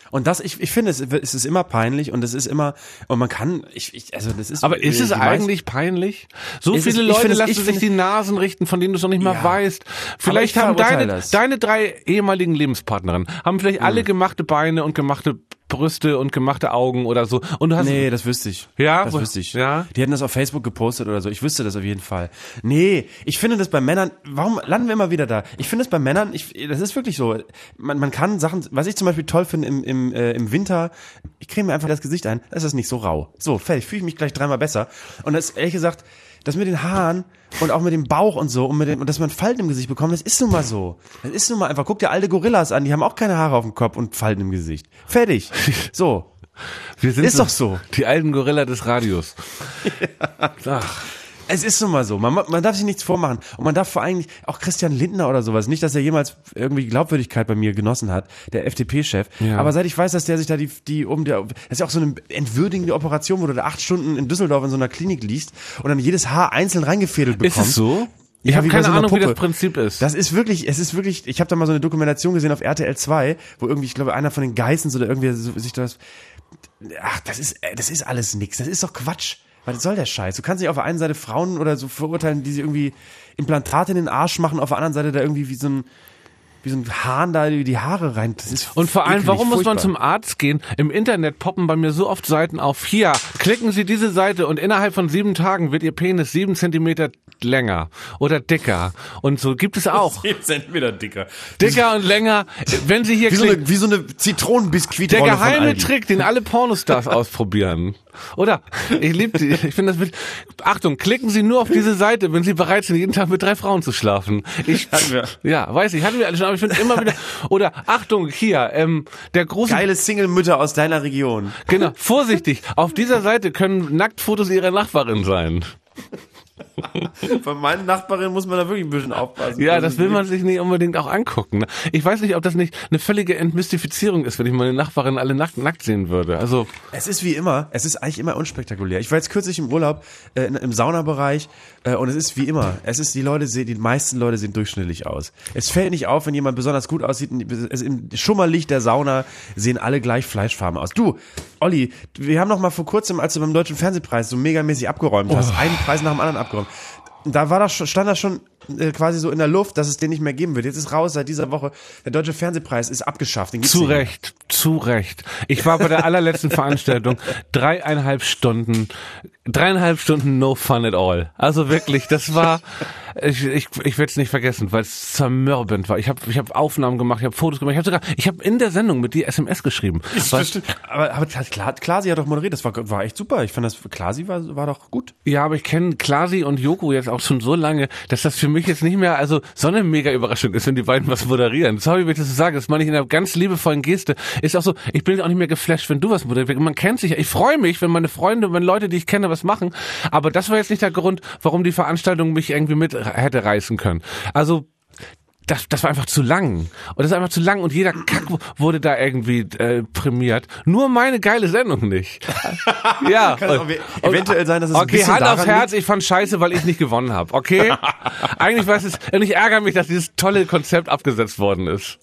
Und ich finde, es ist immer peinlich und es ist immer, und man kann, das ist. Aber ist es eigentlich peinlich? So viele Leute lassen sich die Nasen richten, von denen du es noch nicht mal weißt. Vielleicht haben deine 3 ehemaligen Lebenspartnerinnen, haben vielleicht alle gemachte Beine und gemachte Brüste und gemachte Augen oder so. Und du hast nee, das wüsste ich. Ja? Das wüsste ich. Ja? Die hätten das auf Facebook gepostet oder so. Ich wüsste das auf jeden Fall. Nee, ich finde das bei Männern, warum landen wir immer wieder da? Ich finde es bei Männern, das ist wirklich so. Man kann Sachen, was ich zum Beispiel toll finde im Winter, ich creme mir einfach das Gesicht ein, das ist nicht so rau. So, fertig, fühle ich mich gleich 3-mal besser. Und das, ehrlich gesagt, das mit den Haaren und auch mit dem Bauch und so und dass man Falten im Gesicht bekommt, das ist nun mal so. Das ist nun mal einfach. Guck dir alte Gorillas an, die haben auch keine Haare auf dem Kopf und Falten im Gesicht. Fertig. So. Wir sind ist doch so. Die alten Gorilla des Radios. Ach. Es ist nun mal so. Man darf sich nichts vormachen. Und man darf vor allem auch Christian Lindner oder sowas, nicht, dass er jemals irgendwie Glaubwürdigkeit bei mir genossen hat, der FDP-Chef. Ja. Aber seit ich weiß, dass der sich da das ist ja auch so eine entwürdigende Operation, wo du da 8 Stunden in Düsseldorf in so einer Klinik liegst und dann jedes Haar einzeln reingefädelt bekommst. Ist es so? Ich habe keine Ahnung, wie das Prinzip ist. Es ist wirklich, ich habe da mal so eine Dokumentation gesehen auf RTL 2, wo irgendwie, ich glaube, einer von den Geissens oder irgendwie sich das, das ist alles nix, das ist doch Quatsch. Was soll der Scheiß? Du kannst nicht auf der einen Seite Frauen oder so verurteilen, die sich irgendwie Implantate in den Arsch machen, auf der anderen Seite da irgendwie wie so ein Hahn da die Haare rein. Das ist und vor allem, warum muss man furchtbar. zum Arzt gehen? Im Internet poppen bei mir so oft Seiten auf. Hier, klicken Sie diese Seite und innerhalb von 7 Tagen wird Ihr Penis 7 Zentimeter länger oder dicker. Und so gibt es auch. 7 Zentimeter dicker. Dicker und länger. Wenn Sie hier wie so eine Zitronenbiskuitrolle. Der geheime Trick, den alle Pornostars ausprobieren. Oder? Ich finde das Achtung, klicken Sie nur auf diese Seite, wenn Sie bereit sind, jeden Tag mit 3 Frauen zu schlafen. Ja, weiß ich, hatten wir alle schon, aber ich finde immer wieder, oder Achtung, hier, der große... Geile Single-Mütter aus deiner Region. Genau, vorsichtig, auf dieser Seite können Nacktfotos Ihrer Nachbarin sein. Von meinen Nachbarin muss man da wirklich ein bisschen aufpassen. Ja, das will man sich nicht unbedingt auch angucken. Ich weiß nicht, ob das nicht eine völlige Entmystifizierung ist, wenn ich meine Nachbarin alle nackt sehen würde. Also es ist wie immer, es ist eigentlich immer unspektakulär. Ich war jetzt kürzlich im Urlaub im Saunabereich und es ist wie immer. Es ist die meisten Leute sehen durchschnittlich aus. Es fällt nicht auf, wenn jemand besonders gut aussieht. Im Schummerlicht der Sauna sehen alle gleich fleischfarben aus. Du, Olli, wir haben noch mal vor kurzem, als du beim Deutschen Fernsehpreis so megamäßig abgeräumt hast, einen Preis nach dem anderen abgeräumt. Da stand das schon quasi so in der Luft, dass es den nicht mehr geben wird. Jetzt ist raus seit dieser Woche. Der Deutsche Fernsehpreis ist abgeschafft. Den gibt's zu Recht. Ich war bei der allerletzten Veranstaltung 3,5 Stunden no fun at all. Also wirklich, das war, ich werde es nicht vergessen, weil es zermürbend war. Ich hab Aufnahmen gemacht, ich habe Fotos gemacht, ich habe in der Sendung mit dir SMS geschrieben. Aber Klasi hat doch moderiert, das war echt super. Ich fand das, Klasi war doch gut. Ja, aber ich kenne Klasi und Joko jetzt auch schon so lange, dass das für mich jetzt nicht mehr, also so eine mega Überraschung ist, wenn die beiden was moderieren. Sorry, wenn ich das so sage, das meine ich in einer ganz liebevollen Geste. Ist auch so, ich bin auch nicht mehr geflasht, wenn du was moderierst. Man kennt sich ja. Ich freue mich, wenn meine Freunde, wenn Leute, die ich kenne, was machen. Aber das war jetzt nicht der Grund, warum die Veranstaltung mich irgendwie mit hätte reißen können. Also das war einfach zu lang. Und das ist einfach zu lang und jeder Kack wurde da irgendwie prämiert. Nur meine geile Sendung nicht. Ja. Kann es eventuell sein, dass es ein bisschen Hand aufs Herz, liegt? ich fand scheiße, weil ich nicht gewonnen habe. Okay? Eigentlich weiß es, und ich ärgere mich, dass dieses tolle Konzept abgesetzt worden ist.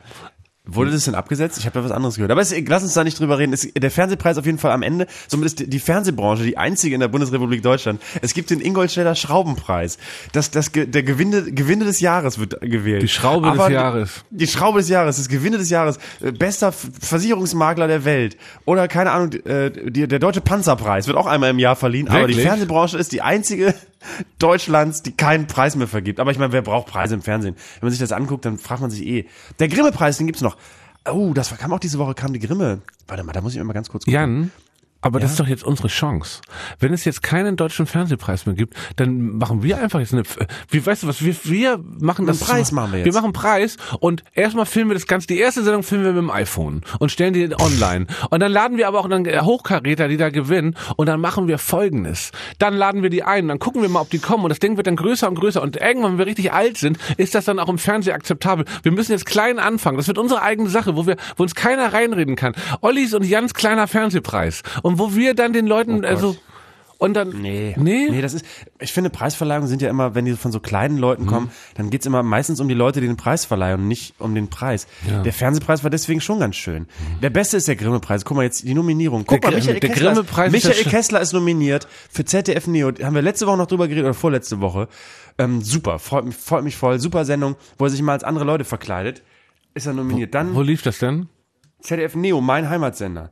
Wurde das denn abgesetzt? Ich habe da was anderes gehört. Aber lass uns da nicht drüber reden. Der Fernsehpreis auf jeden Fall am Ende. Somit ist die Fernsehbranche die einzige in der Bundesrepublik Deutschland. Es gibt den Ingolstädter Schraubenpreis. Der Gewinne des Jahres wird gewählt. Die Schraube des Jahres. Die Schraube des Jahres, das Gewinne des Jahres. Bester Versicherungsmakler der Welt. Oder keine Ahnung, der Deutsche Panzerpreis wird auch einmal im Jahr verliehen. Wirklich? Aber die Fernsehbranche ist die einzige Deutschlands, die keinen Preis mehr vergibt. Aber ich meine, wer braucht Preise im Fernsehen? Wenn man sich das anguckt, dann fragt man sich Der Grimme-Preis, den gibt's noch. Oh, kam auch diese Woche, die Grimme. Warte mal, da muss ich mal ganz kurz gucken. Jan, aber das ist doch jetzt unsere Chance. Wenn es jetzt keinen deutschen Fernsehpreis mehr gibt, dann machen wir einfach jetzt weißt du was, wir machen das. Einen Preis machen wir jetzt. Wir machen einen Preis und erstmal filmen wir das Ganze, die erste Sendung filmen wir mit dem iPhone und stellen die online. Und dann laden wir aber auch dann Hochkaräter, die da gewinnen und dann machen wir Folgendes. Dann laden wir die ein, dann gucken wir mal, ob die kommen und das Ding wird dann größer und größer und irgendwann, wenn wir richtig alt sind, ist das dann auch im Fernsehen akzeptabel. Wir müssen jetzt klein anfangen. Das wird unsere eigene Sache, wo uns keiner reinreden kann. Ollis und Jans kleiner Fernsehpreis. Und wo wir dann den Leuten, Und dann, nee, das ist, ich finde, Preisverleihungen sind ja immer, wenn die von so kleinen Leuten kommen, dann geht's immer meistens um die Leute, die den Preis verleihen und nicht um den Preis. Ja. Der Fernsehpreis war deswegen schon ganz schön. Der beste ist der Grimme-Preis. Guck mal jetzt, die Nominierung. Guck mal, Michael Kessler ist nominiert für ZDF Neo. Haben wir letzte Woche noch drüber geredet oder vorletzte Woche. Super, freut mich voll. Super Sendung, wo er sich mal als andere Leute verkleidet. Ist er nominiert. Dann wo lief das denn? ZDF Neo, mein Heimatsender.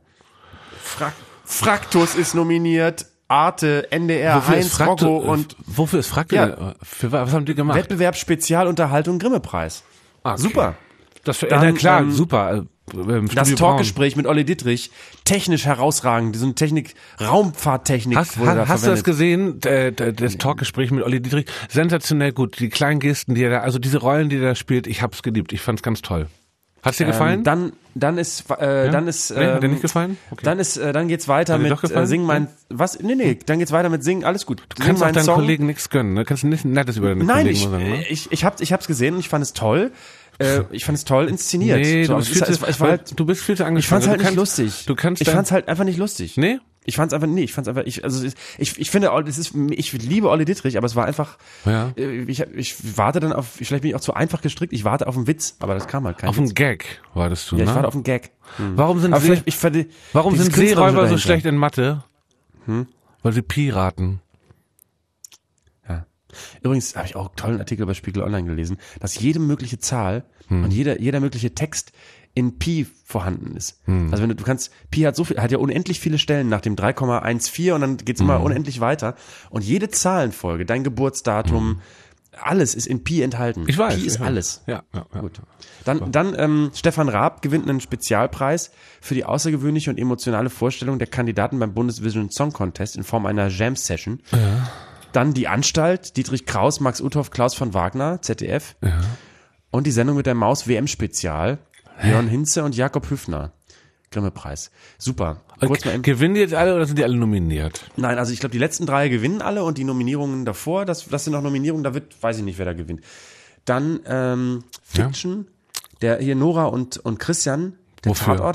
Fraktus ist nominiert. Arte, NDR, wofür Heinz, Rocco und... Wofür ist Fraktus? Ja. Für was haben die gemacht? Wettbewerb Spezialunterhaltung Grimme-Preis. Okay. Super. Das dann, klar, super. Das Talkgespräch mit Olli Dittrich, technisch herausragend, so eine Raumfahrttechnik. Hast du das gesehen, das Talkgespräch mit Olli Dittrich? Sensationell gut, die kleinen Gesten, die er da, also diese Rollen, die er da spielt, ich hab's geliebt, ich fand's ganz toll. Hat's dir gefallen? Hat dir nicht gefallen? Okay. Dann geht's weiter mit Sing mein, was? Nee, dann geht's weiter mit Singen, alles gut. Du kannst auch deinen Kollegen nichts gönnen, ne? Kannst du nicht Nettes über deine Kollegen sagen, ne? Ich hab's gesehen und ich fand es toll. Ich fand es toll inszeniert. Nee, du bist viel zu angespannt. Ich fand's halt nicht lustig. Ich fand's halt einfach nicht lustig. Nee? Ich finde, ich liebe Olli Dittrich, aber es war einfach, ich warte dann auf, vielleicht bin ich auch zu einfach gestrickt, ich warte auf einen Witz, aber das kam halt kein Witz. Auf einen Gag wartest du, ne? Ja, ich warte auf einen Gag. Warum sind Seeräuber so schlecht in Mathe? Weil sie Pi raten. Ja. Übrigens habe ich auch einen tollen Artikel bei Spiegel Online gelesen, dass jede mögliche Zahl und jeder mögliche Text in Pi vorhanden ist. Also wenn du kannst, Pi hat ja unendlich viele Stellen nach dem 3,14 und dann geht's immer unendlich weiter. Und jede Zahlenfolge, dein Geburtsdatum, alles ist in Pi enthalten. Ich weiß. Pi ist alles. Ja. Gut. Dann Stefan Raab gewinnt einen Spezialpreis für die außergewöhnliche und emotionale Vorstellung der Kandidaten beim Bundesvision Song Contest in Form einer Jam-Session. Ja. Dann die Anstalt, Dietrich Kraus, Max Uthoff, Klaus von Wagner, ZDF. Ja. Und die Sendung mit der Maus WM-Spezial. Björn Hinze und Jakob Hüffner. Grimme-Preis. Super. Gewinnen die jetzt alle oder sind die alle nominiert? Nein, also ich glaube, die letzten 3 gewinnen alle und die Nominierungen davor, das sind noch Nominierungen, weiß ich nicht, wer da gewinnt. Dann Fiction, der hier Nora und Christian, der Wofür? Tatort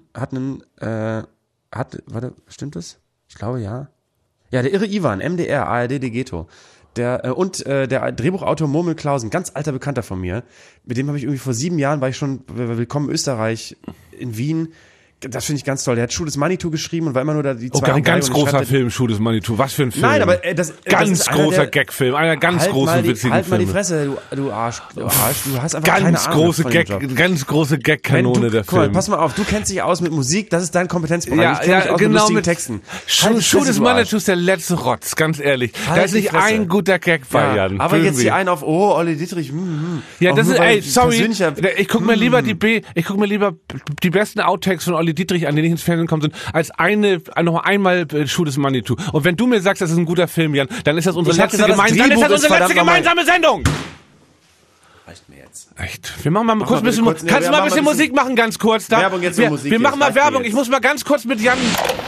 warte, stimmt das? Ich glaube, ja. Ja, der irre Ivan, MDR, ARD Degeto. Der Drehbuchautor Murmel Clausen, ganz alter Bekannter von mir, mit dem habe ich irgendwie vor 7 Jahren, war ich schon Willkommen Österreich in Wien. Das finde ich ganz toll. Der hat Schuh des Manitou geschrieben und war immer nur da die zwei. Ein ganz großer Film, Schuh des Manitou. Was für ein Film. Nein, aber ganz großer Gagfilm. Einer ganz großen witzigen Film. Halt mal die Fresse, du Arsch. Du hast einfach keine Ahnung. Ganz große Gag-Kanone der Film. Guck mal, pass mal auf, du kennst dich aus mit Musik, das ist dein Kompetenzbereich. Ich kenn mich aus mit lustigen Texten. Schuh des Manitou ist der letzte Rotz, ganz ehrlich. Da ist nicht ein guter Gag bei, Jan. Aber jetzt hier einen auf, Olli Dittrich. Ja, das ist, sorry. Ich guck mir lieber die besten Outtakes von Olli Dittrich an, die nicht ins Fernsehen gekommen sind, als noch einmal Schuh des Manitou. Und wenn du mir sagst, das ist ein guter Film, Jan, dann ist das unsere letzte gemeinsame Sendung. Reicht mir jetzt. Echt? Wir machen mal kurz ein bisschen Musik. Kannst du mal ein bisschen Musik machen, ganz kurz? Werbung jetzt für Musik. Wir machen mal Werbung. Ich muss mal ganz kurz mit Jan...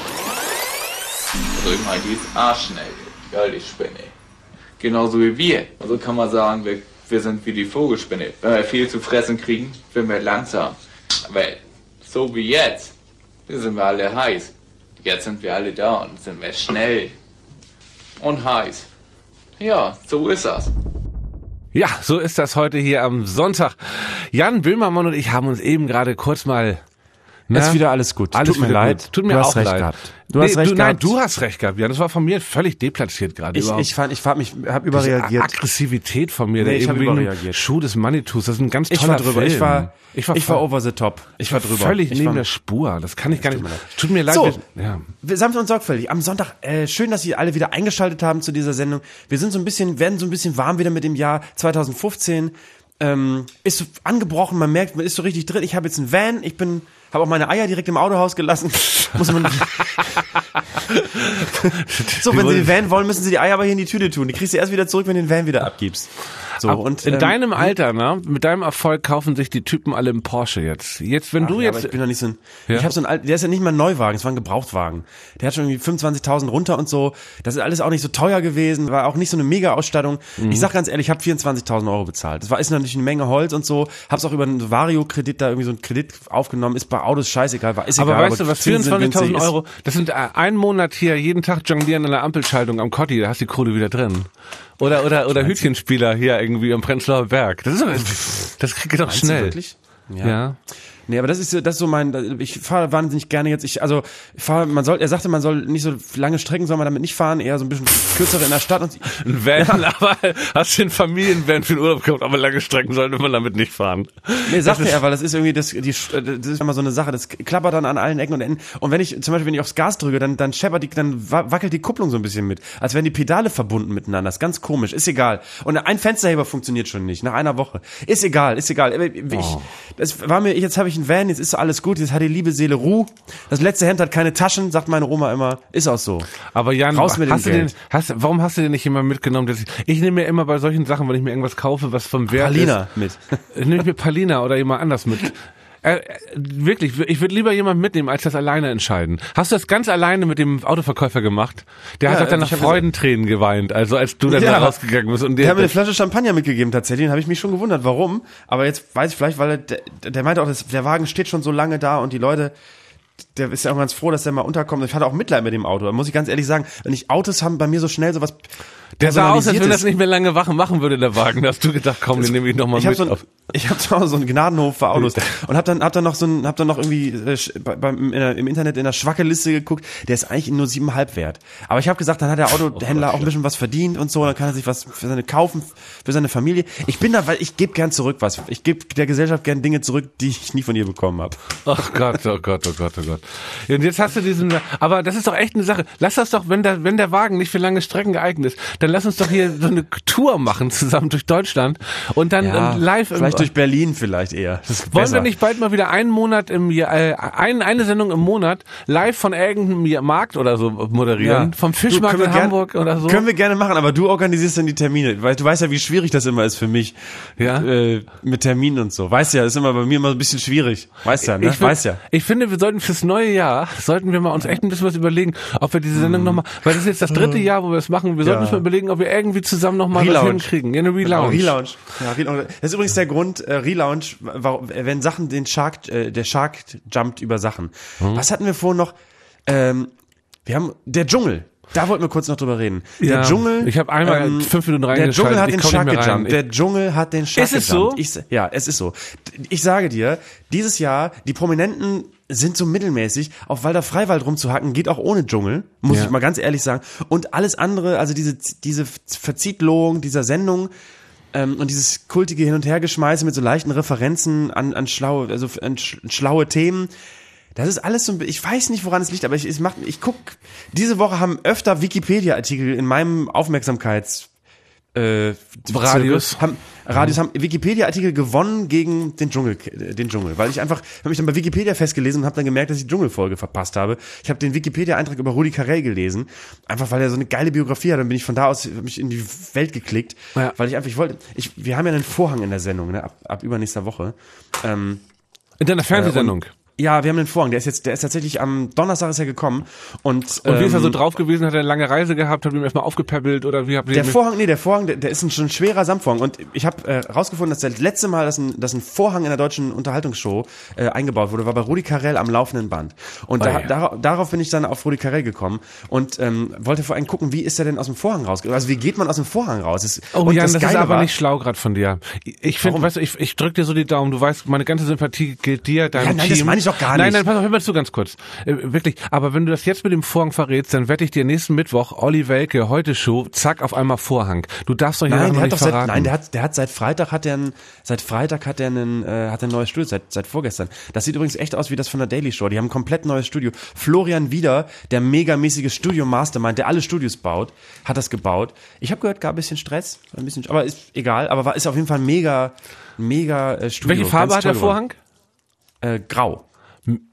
Drück mal dieses Arschnell, die alte Spinne. Genauso wie wir. Also kann man sagen, wir sind wie die Vogelspinne. Wenn wir viel zu fressen kriegen, sind wir langsam. Weil so wie jetzt, sind wir alle heiß. Jetzt sind wir alle da und sind wir schnell und heiß. Ja, so ist das. Ja, so ist das heute hier am Sonntag. Jan Böhmermann und ich haben uns eben gerade kurz mal... Ist wieder alles gut. Tut mir leid. Tut mir auch leid. Gehabt. Du hast recht gehabt. Du hast recht gehabt, Jan. Das war von mir völlig deplatziert gerade. Ich habe überreagiert. Aggressivität von mir. Ich habe überreagiert. Schuh des Manitus, das ist ein ganz toller Film. Ich war over the top. Ich war drüber. Völlig neben der Spur. Das kann ich gar nicht. Tut mir leid. So, sanft und sorgfältig. Am Sonntag, schön, dass Sie alle wieder eingeschaltet haben zu dieser Sendung. Wir werden so ein bisschen warm wieder mit dem Jahr 2015. Ist so angebrochen, man merkt, man ist so richtig drin. Ich habe jetzt einen Van, habe auch meine Eier direkt im Autohaus gelassen. Muss man so, wenn Sie den Van wollen, müssen Sie die Eier aber hier in die Tüte tun. Die kriegst du erst wieder zurück, wenn du den Van wieder abgibst. So, und in deinem Alter, ne, mit deinem Erfolg kaufen sich die Typen alle im Porsche jetzt. Wenn du jetzt, aber ich bin doch nicht so ein, ich habe so ein alt, der ist ja nicht mal ein Neuwagen, es war ein Gebrauchtwagen. Der hat schon irgendwie 25.000 runter und so. Das ist alles auch nicht so teuer gewesen, war auch nicht so eine Mega-Ausstattung. Ich sag ganz ehrlich, ich habe 24.000 € bezahlt. Das ist natürlich eine Menge Holz und so. Hab's auch über einen Vario-Kredit da irgendwie so einen Kredit aufgenommen. Ist bei Autos scheißegal, ist egal. Aber weißt du was, 24.000 €, das sind einen Monat hier jeden Tag jonglieren an der Ampelschaltung am Kotti, da hast du die Kohle wieder drin. Oder Hütchenspieler hier irgendwie am Prenzlauer Berg. Das kriegt ihr doch schnell. Wirklich? Ja. Nee, aber das ist so mein, ich fahre wahnsinnig gerne jetzt, er sagte, man soll nicht so lange Strecken, soll man damit nicht fahren, eher so ein bisschen kürzere in der Stadt. Und ein Van, aber hast du den Familienvan für den Urlaub gekauft, aber lange Strecken sollte man damit nicht fahren. Nee, sagte er, weil das ist irgendwie, das ist immer so eine Sache, das klappert dann an allen Ecken und Enden. Und wenn ich aufs Gas drücke, dann wackelt die Kupplung so ein bisschen mit, als wären die Pedale verbunden miteinander. Das ist ganz komisch, ist egal. Und ein Fensterheber funktioniert schon nicht, nach einer Woche. Ist egal. Jetzt habe ich ein Van, jetzt ist alles gut, jetzt hat die liebe Seele Ruhe. Das letzte Hemd hat keine Taschen, sagt meine Oma immer. Ist auch so. Aber Jan, raus mit dem Geld. Warum hast du den nicht immer mitgenommen? Ich nehme mir immer bei solchen Sachen, wenn ich mir irgendwas kaufe, was vom Wert Palina ist. mit. Nehme ich mir Palina oder jemand anders mit. Wirklich, ich würde lieber jemanden mitnehmen, als das alleine entscheiden. Hast du das ganz alleine mit dem Autoverkäufer gemacht? Der hat doch dann nach Freudentränen geweint, also als du dann rausgegangen bist. Und der hat mir eine Flasche Champagner mitgegeben tatsächlich, den habe ich mich schon gewundert, warum. Aber jetzt weiß ich vielleicht, weil der meinte auch, der Wagen steht schon so lange da und die Leute, der ist ja auch ganz froh, dass der mal unterkommt. Ich hatte auch Mitleid mit dem Auto. Da muss ich ganz ehrlich sagen, wenn ich Autos haben bei mir so schnell sowas. Der sah aus, als wenn das nicht mehr lange machen würde, der Wagen. Da hast du gedacht, komm, den nehme ich nochmal mit. Ich habe zu Hause so einen Gnadenhof für Autos und hab dann noch irgendwie im Internet in der Schwacke-Liste geguckt. Der ist eigentlich nur 7,5 wert. Aber ich habe gesagt, dann hat der Autohändler auch ein bisschen was verdient und so. Dann kann er sich was für seine kaufen, für seine Familie. Ich bin da, weil ich gebe gern zurück was. Ich gebe der Gesellschaft gern Dinge zurück, die ich nie von ihr bekommen habe. Ach Gott, oh Gott, oh Gott, oh Gott. Und jetzt hast du aber das ist doch echt eine Sache. Lass das doch, wenn der Wagen nicht für lange Strecken geeignet ist, dann lass uns doch hier so eine Tour machen zusammen durch Deutschland und dann live vielleicht durch Berlin vielleicht eher. Wollen wir nicht bald mal wieder einen Monat eine Sendung im Monat live von irgendeinem Markt oder so moderieren? Ja. Vom Fischmarkt in Hamburg oder so? Können wir gerne machen, aber du organisierst dann die Termine. Weil du weißt ja, wie schwierig das immer ist für mich. Ja. Mit Terminen und so. Weißt ja, ist immer bei mir immer so ein bisschen schwierig. Weißt ja, ne? Ich finde, wir sollten fürs neue Jahr, wir uns echt ein bisschen was überlegen, ob wir diese Sendung nochmal, weil das ist jetzt das 3. Jahr, wo wir es machen, wir sollten uns mal überlegen, ob wir irgendwie zusammen nochmal was hinkriegen. Ja, eine Relaunch. Relaunch. Ja, Relaunch. Das ist übrigens der Grund, Relaunch, wenn Sachen der Shark jumpt über Sachen. Was hatten wir vorhin noch? Wir haben, der Dschungel. Da wollten wir kurz noch drüber reden. Ja, der Dschungel. Ich habe einmal 5 Minuten reingeschaltet. Der Dschungel hat den Shark gejumpt. Der Dschungel hat den Shark gejumpt. Ist es so? Ja, es ist so. Ich sage dir, dieses Jahr, die Prominenten sind so mittelmäßig. Auf Walder Freiwald rumzuhacken geht auch ohne Dschungel, muss ich mal ganz ehrlich sagen. Und alles andere, also diese Verziehtlung dieser Sendung, und dieses kultige Hin- und Hergeschmeiße mit so leichten Referenzen an schlaue Themen, das ist alles so, ich weiß nicht, woran es liegt, aber ich guck, diese Woche haben öfter Wikipedia-Artikel in meinem Radius haben Wikipedia-Artikel gewonnen gegen den Dschungel, weil ich habe mich dann bei Wikipedia festgelesen und habe dann gemerkt, dass ich die Dschungelfolge verpasst habe. Ich habe den Wikipedia-Eintrag über Rudi Carrell gelesen, einfach weil er so eine geile Biografie hat. Dann bin ich von da aus mich in die Welt geklickt, weil wir haben ja einen Vorhang in der Sendung, ne, ab übernächster Woche. In deiner Fernsehsendung. Ja, wir haben den Vorhang. Der ist tatsächlich am Donnerstag ist er gekommen und wie ist er so drauf gewesen? Hat er eine lange Reise gehabt? Hat ihn erstmal aufgepäppelt oder wie habt ihr der Vorhang, der ist schon ein schwerer Samtvorhang und ich habe rausgefunden, dass das letzte Mal, dass ein Vorhang in der deutschen Unterhaltungsshow eingebaut wurde, war bei Rudi Carrell am laufenden Band. Und darauf bin ich dann auf Rudi Carrell gekommen und wollte vor allem gucken, wie ist er denn aus dem Vorhang rausgekommen? Also wie geht man aus dem Vorhang raus? Jan, das ist aber nicht schlau gerade von dir. Ich finde, weißt du, ich drück dir so die Daumen. Du weißt, meine ganze Sympathie gilt dir, deinem Team. Das meine ich doch gar nicht. Nein, pass auf, hör mal zu ganz kurz. Wirklich, aber wenn du das jetzt mit dem Vorhang verrätst, dann wette ich dir nächsten Mittwoch, Olli Welke, heute Show, zack, auf einmal Vorhang. Du darfst doch hier noch nicht verraten. Der hat seit Freitag hat er ein neues Studio, seit vorgestern. Das sieht übrigens echt aus wie das von der Daily Show. Die haben ein komplett neues Studio. Florian Wieder, der megamäßige Studio-Mastermind, der alle Studios baut, hat das gebaut. Ich habe gehört, gab ein bisschen Stress, aber ist egal, aber ist auf jeden Fall ein mega Studio. Welche Farbe hat der Vorhang? Grau.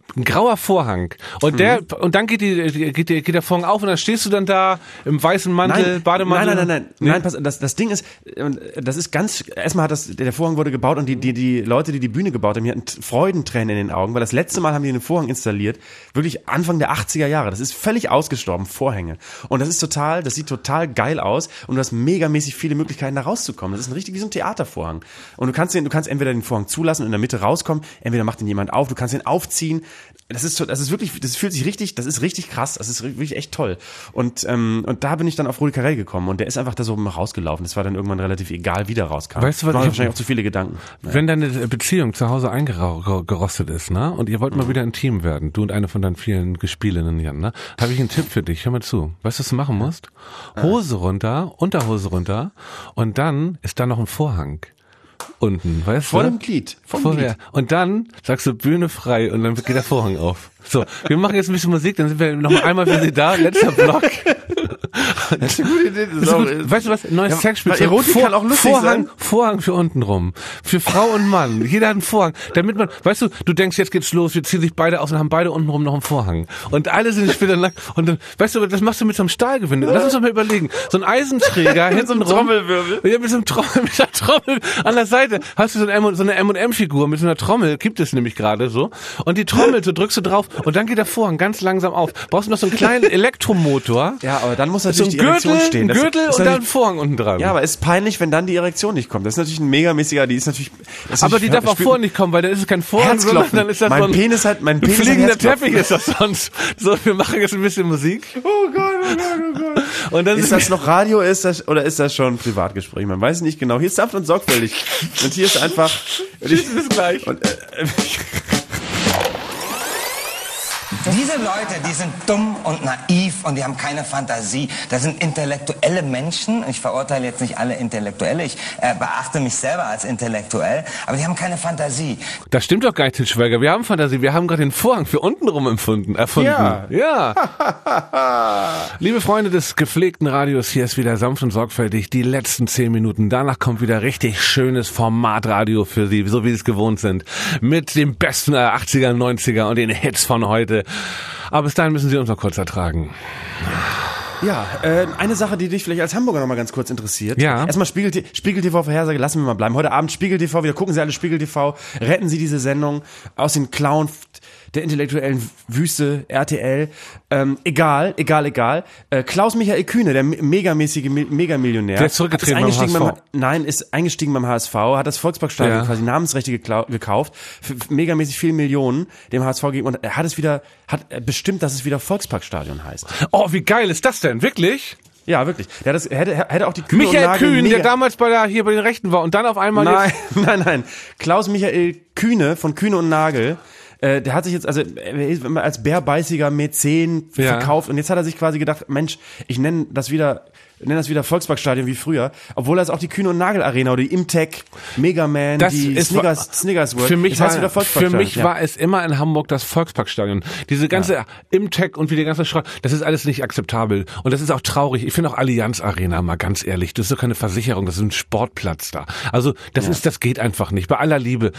ein grauer Vorhang. Und dann geht der Vorhang auf und dann stehst du dann da im weißen Mantel, Bademantel. Nein, pass, das Ding ist, das ist ganz, erstmal hat der Vorhang wurde gebaut und die Leute, die Bühne gebaut haben, die hatten Freudentränen in den Augen, weil das letzte Mal haben die einen Vorhang installiert, wirklich Anfang der 80er Jahre. Das ist völlig ausgestorben, Vorhänge. Und das sieht total geil aus und du hast megamäßig viele Möglichkeiten, da rauszukommen. Das ist richtig wie so ein Theatervorhang. Und du kannst entweder den Vorhang zulassen und in der Mitte rauskommen, entweder macht ihn jemand auf, du kannst ihn aufziehen. Das ist wirklich, das fühlt sich richtig, das ist richtig krass, das ist wirklich echt toll. Und da bin ich dann auf Rudi Carrell gekommen und der ist einfach da so rausgelaufen. Das war dann irgendwann relativ egal, wie der rauskam. Weißt du was? Ich habe wahrscheinlich auch zu viele Gedanken. Wenn deine Beziehung zu Hause eingerostet ist, ne, und ihr wollt mal wieder intim werden, du und eine von deinen vielen Gespielinnen, Jan, ne, habe ich einen Tipp für dich. Hör mal zu. Weißt du, was du machen musst? Hose runter, Unterhose runter und dann ist da noch ein Vorhang. Unten, weißt du? Vor dem Glied. Und dann sagst du Bühne frei und dann geht der Vorhang auf. So, wir machen jetzt ein bisschen Musik, dann sind wir noch einmal für Sie da. Letzter Block. Das ist eine gute Idee. Weißt du was? Neues Sexspiel. Erotik kann auch lustig sein. Vorhang für unten rum. Für Frau und Mann. Jeder hat einen Vorhang. Damit man, weißt du denkst, jetzt geht's los, wir ziehen sich beide aus und haben beide unten rum noch einen Vorhang. Und alle sind später nackt. Und dann, weißt du, das machst du mit so einem Stahlgewinde. Lass uns doch mal überlegen. So ein Eisenträger hinten rum. Trommelwirbel. Ja, mit so einem mit der Trommel an der Seite. Hast du so eine M&M-Figur mit so einer Trommel, gibt es nämlich gerade so. Und die Trommel, so drückst du drauf und dann geht der Vorhang ganz langsam auf. Brauchst du noch so einen kleinen Elektromotor. Ja, aber dann muss natürlich so die Erektion stehen. Gürtel und dann ein Vorhang unten dran. Ja, aber ist peinlich, wenn dann die Erektion nicht kommt. Das ist natürlich ein megamäßiger, aber die darf auch vorher nicht kommen, weil dann ist es kein Vorhang, sondern dann ist das mein so ein Penis fliegender Teppich ist das sonst. So, wir machen jetzt ein bisschen Musik. Oh Gott. Und dann ist das noch Radio, oder ist das schon ein Privatgespräch? Man weiß nicht genau. Hier ist sanft und sorgfältig. Und hier ist einfach... Bis gleich. Diese Leute, die sind dumm und naiv und die haben keine Fantasie. Das sind intellektuelle Menschen. Ich verurteile jetzt nicht alle Intellektuelle. Ich beachte mich selber als intellektuell. Aber die haben keine Fantasie. Das stimmt doch gar nicht, Til Schweiger. Wir haben Fantasie. Wir haben gerade den Vorhang für untenrum erfunden. Ja. Liebe Freunde des gepflegten Radios, hier ist wieder sanft und sorgfältig. Die letzten 10 Minuten. Danach kommt wieder richtig schönes Formatradio für Sie, so wie Sie es gewohnt sind. Mit dem besten 80er, 90er und den Hits von heute. Aber bis dahin müssen Sie uns noch kurz ertragen. Ja, eine Sache, die dich vielleicht als Hamburger noch mal ganz kurz interessiert. Ja. Erstmal Spiegel TV Vorhersage, lassen wir mal bleiben. Heute Abend Spiegel TV, wieder gucken Sie alle Spiegel TV, retten Sie diese Sendung aus den Klauen der intellektuellen Wüste, RTL, egal. Klaus-Michael Kühne, der megamäßige Megamillionär. Der ist zurückgetreten beim HSV. Ist eingestiegen beim HSV, hat das Volksparkstadion quasi Namensrechte gekauft, für megamäßig viele Millionen dem HSV gegeben und er hat bestimmt, dass es wieder Volksparkstadion heißt. Oh, wie geil ist das denn? Wirklich? Ja, wirklich. Der hätte auch die Kühne Michael und Nagel Kühn, der damals bei den Rechten war und dann auf einmal... Nein. Klaus-Michael Kühne von Kühne und Nagel. Der hat sich jetzt, also er ist als bärbeißiger Mäzen verkauft und jetzt hat er sich quasi gedacht, Mensch, ich nenne das wieder Volksparkstadion wie früher, obwohl das auch die Kühne und Nagel Arena oder die Imtech, Megaman, die Snickers World. Für mich war es immer in Hamburg das Volksparkstadion. Diese ganze Imtech und wie der ganze Schrott, das ist alles nicht akzeptabel und das ist auch traurig. Ich finde auch Allianz Arena, mal ganz ehrlich, das ist doch keine Versicherung, das ist ein Sportplatz da. Also das geht einfach nicht. Bei aller Liebe,